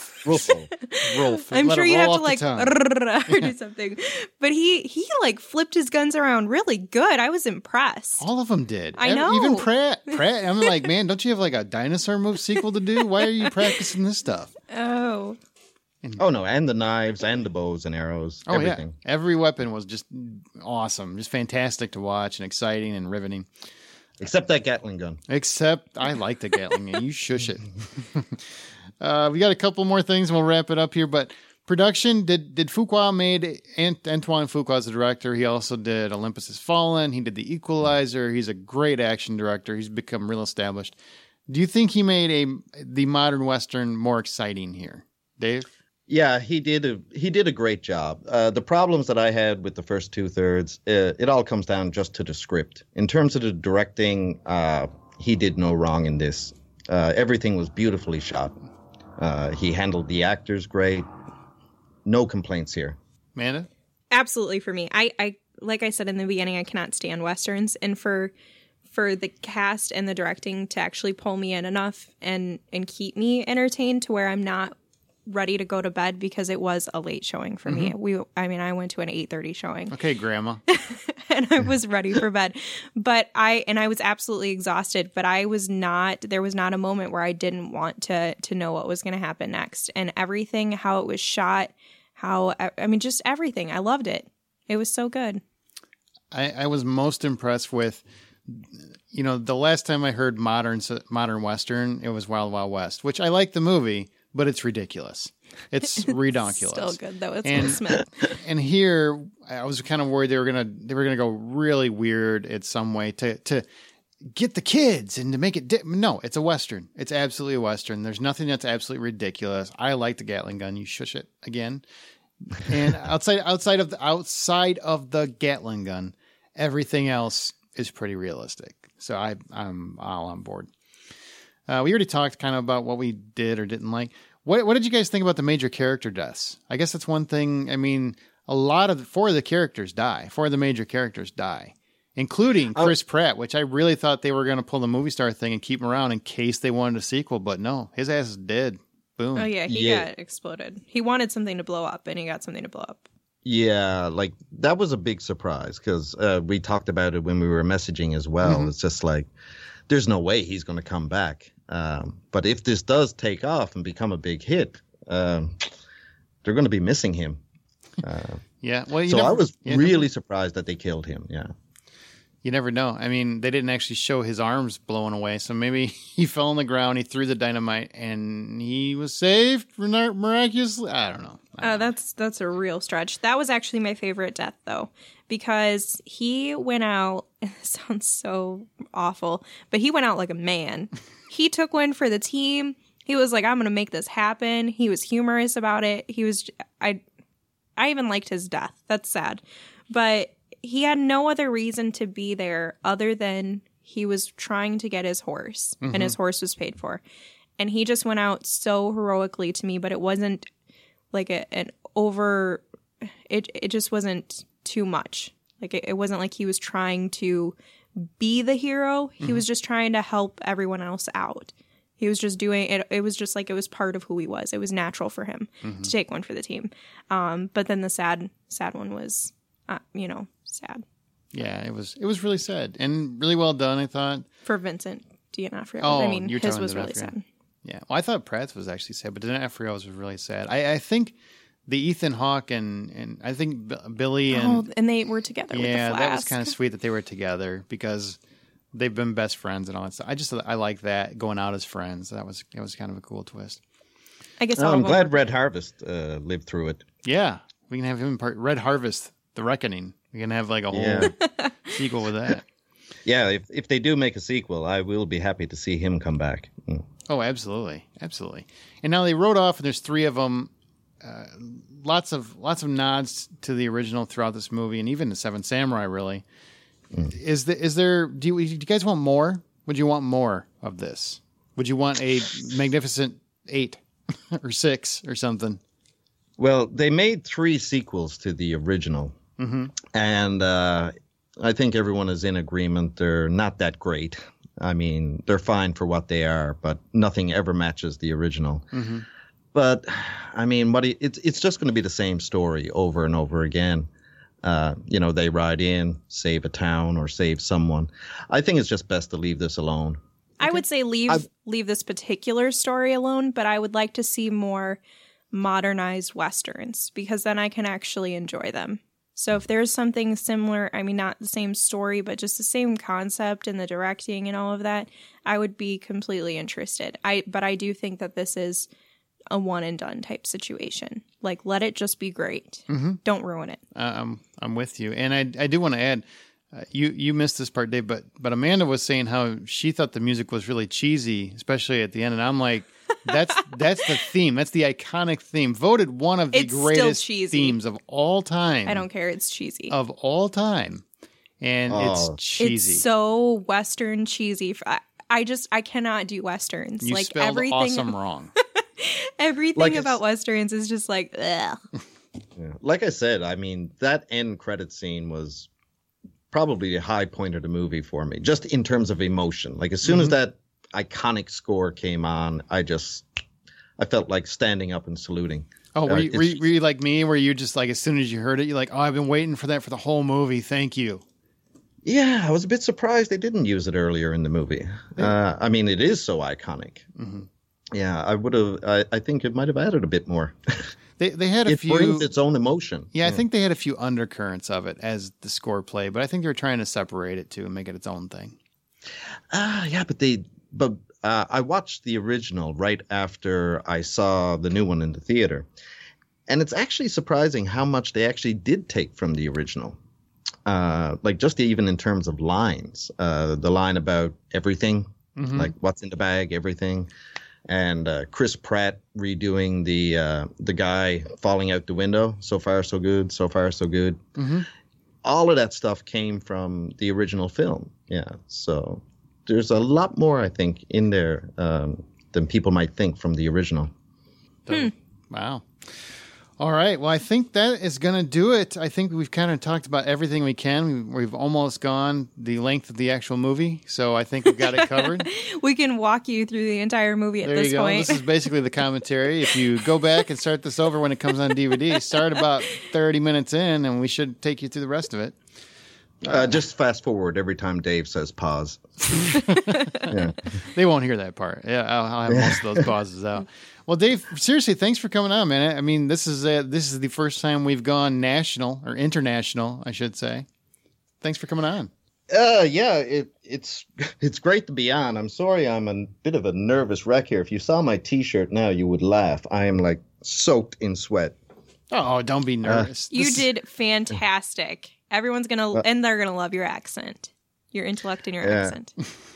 Rolf. I'm sure you have to like tongue. or do something. But he like flipped his guns around really good. I was impressed. All of them did. I know. Even Pratt. I'm like, man, don't you have like a dinosaur movie sequel to do? Why are you practicing this stuff? Oh. Oh, no, and the knives and the bows and arrows, everything. Yeah. Every weapon was just awesome. Just fantastic to watch and exciting and riveting. Except that Gatling gun. Except I like the Gatling gun. You shush it. We got a couple more things and we'll wrap it up here. But production, did Fuqua made Antoine Fuqua's the director. He also did Olympus Has Fallen. He did The Equalizer. He's a great action director. He's become real established. Do you think he made the modern Western more exciting here? Dave? Yeah, he did a great job. The problems that I had with the first 2/3, it all comes down just to the script. In terms of the directing, he did no wrong in this. Everything was beautifully shot. He handled the actors great. No complaints here. Amanda? Absolutely for me. I like I said in the beginning, I cannot stand Westerns. And for the cast and the directing to actually pull me in enough and keep me entertained to where I'm not ready to go to bed because it was a late showing for me. I went to an 8:30 showing. Okay, Grandma. And I was ready for bed. But I was absolutely exhausted, but there was not a moment where I didn't want to know what was going to happen next. And everything, how it was shot, just everything. I loved it. It was so good. I was most impressed with, the last time I heard modern Western, it was Wild Wild West, which I like the movie, but it's ridiculous. It's redonkulous. Still good though. It's Will Smith. And here, I was kind of worried they were gonna go really weird in some way to get the kids and to make it. No, it's a Western. It's absolutely a Western. There's nothing that's absolutely ridiculous. I like the Gatling gun. You shush it again. And outside of the Gatling gun, everything else is pretty realistic. So I'm all on board. We already talked kind of about what we did or didn't like. What did you guys think about the major character deaths? I guess that's one thing. I mean, 4 of the characters die. 4 of the major characters die, including Chris Pratt, which I really thought they were going to pull the movie star thing and keep him around in case they wanted a sequel. But no, his ass is dead. Boom. Oh, yeah. He got exploded. He wanted something to blow up, and he got something to blow up. Yeah, like that was a big surprise because we talked about it when we were messaging as well. It's just like, there's no way he's going to come back. But if this does take off and become a big hit, they're going to be missing him. Yeah. Well, I was really surprised that they killed him. Yeah. You never know. I mean, they didn't actually show his arms blowing away. So maybe he fell on the ground, he threw the dynamite, and he was saved miraculously. I don't know. That's a real stretch. That was actually my favorite death, though, because he went out. It sounds so awful, but he went out like a man. He took one for the team. He was like, I'm going to make this happen. He was humorous about it. I even liked his death. That's sad. But he had no other reason to be there other than he was trying to get his horse, and his horse was paid for. And he just went out so heroically to me, but it wasn't like it just wasn't too much. Like it wasn't like he was trying to be the hero. He was just trying to help everyone else out. He was just doing it. It was just like it was part of who he was. It was natural for him to take one for the team. But then the sad one was, sad. Yeah, it was really sad and really well done, I thought. For Vincent D'Onofrio. Oh, his was really sad. Yeah. Well, I thought Pratt's was actually sad, but D'Onofrio's was really sad. I think the Ethan Hawke and I think Billy and they were together with the flask. That was kind of sweet that they were together because they've been best friends and all that stuff. I like that, going out as friends. It was kind of a cool twist. I guess I'm glad Red Harvest lived through it. Yeah. We can have him part Red Harvest, The Reckoning. We can have like a whole sequel with that. Yeah, if they do make a sequel, I will be happy to see him come back. Oh, absolutely, absolutely. And now they wrote off, and there's 3 of them. Lots of nods to the original throughout this movie, and even the Seven Samurai. Really, is there? Do you guys want more? Would you want more of this? Would you want a Magnificent 8 or 6 or something? Well, they made 3 sequels to the original, and I think everyone is in agreement. They're not that great. I mean, they're fine for what they are, but nothing ever matches the original. But I mean, it's just going to be the same story over and over again. They ride in, save a town, or save someone. I think it's just best to leave this alone. I would say leave this particular story alone, but I would like to see more modernized Westerns because then I can actually enjoy them. So if there's something similar, I mean, not the same story, but just the same concept and the directing and all of that, I would be completely interested. But I do think that this is a one and done type situation. Like, let it just be great. Don't ruin it. I'm with you. And I do want to add, you missed this part, Dave, but Amanda was saying how she thought the music was really cheesy, especially at the end. And I'm like, that's the theme. That's the iconic theme. Voted one of the greatest themes of all time. I don't care. It's cheesy. Of all time. And it's cheesy. It's so Western cheesy. I cannot do Westerns. You like spelled everything awesome wrong. Everything about Westerns is just like, ugh. Yeah. Like I said, I mean, that end credit scene was probably the high point of the movie for me, just in terms of emotion. Like as soon as that iconic score came on, I felt like standing up and saluting. Oh, were you like me, where you just like, as soon as you heard it, you're like, oh, I've been waiting for that for the whole movie. Thank you. Yeah, I was a bit surprised they didn't use it earlier in the movie. I mean, it is so iconic. Yeah, I would have. I think it might have added a bit more. They had it brings its own emotion. Yeah, I think they had a few undercurrents of it as the score played, but I think they were trying to separate it too and make it its own thing. Yeah, but I watched the original right after I saw the new one in the theater, and it's actually surprising how much they actually did take from the original. Like just even in terms of lines, the line about everything, like what's in the bag, everything. And Chris Pratt redoing the guy falling out the window. So far, so good. So far, so good. All of that stuff came from the original film. Yeah. So there's a lot more, I think, in there than people might think from the original. Wow. All right. Well, I think that is going to do it. I think we've kind of talked about everything we can. We've almost gone the length of the actual movie, so I think we've got it covered. We can walk you through the entire movie at this point. There you go. This is basically the commentary. If you go back and start this over when it comes on DVD, start about 30 minutes in, and we should take you through the rest of it. Just fast forward every time Dave says pause. Yeah. They won't hear that part. Yeah, I'll have most of those pauses out. Well, Dave, seriously, thanks for coming on, man. I mean, this is the first time we've gone national or international, I should say. Thanks for coming on. Yeah, it's great to be on. I'm sorry I'm a bit of a nervous wreck here. If you saw my T-shirt now, you would laugh. I am like soaked in sweat. Oh, don't be nervous. You did fantastic. Everyone's and they're gonna love your accent, your intellect and your accent.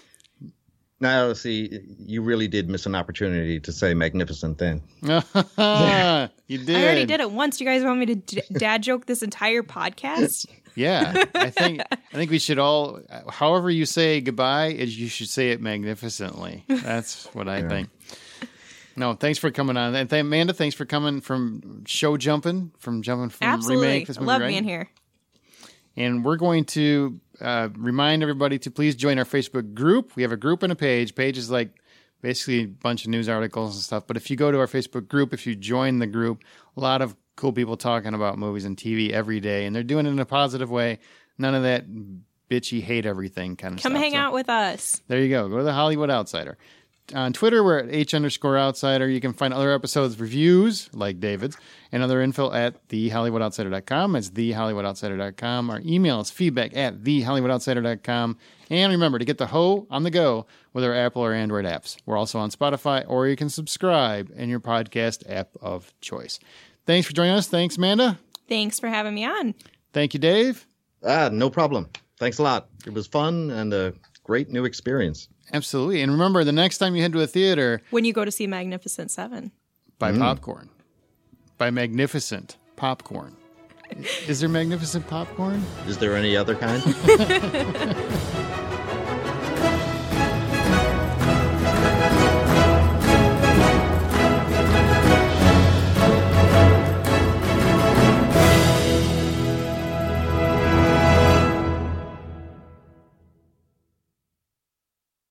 Now, see, you really did miss an opportunity to say magnificent then. You did. I already did it once. Do you guys want me to dad joke this entire podcast? Yeah, I think we should all, however you say goodbye, you should say it magnificently. That's what I think. No, thanks for coming on. And Amanda, thanks for coming from jumping from Absolutely. Remake. This movie, love right? being here. And we're going to remind everybody to please join our Facebook group. We have a group and a page. Page is like basically a bunch of news articles and stuff. But if you go to our Facebook group, if you join the group, a lot of cool people talking about movies and TV every day. And they're doing it in a positive way. None of that bitchy hate everything kind of stuff. Come hang out with us. There you go. Go to the Hollywood Outsider. On Twitter, we're at H_Outsider. You can find other episodes, reviews, like David's, and other info at thehollywoodoutsiders.com. It's thehollywoodoutsiders.com. Our email is feedback@thehollywoodoutsiders.com. And remember to get the Ho on the go with our Apple or Android apps. We're also on Spotify, or you can subscribe in your podcast app of choice. Thanks for joining us. Thanks, Amanda. Thanks for having me on. Thank you, Dave. No problem. thanks a lot. It was fun and a great new experience. Absolutely. And remember, the next time you head to a theater, When you go to see Magnificent Seven. buy popcorn. Buy Magnificent popcorn. Is there Magnificent popcorn? Is there any other kind?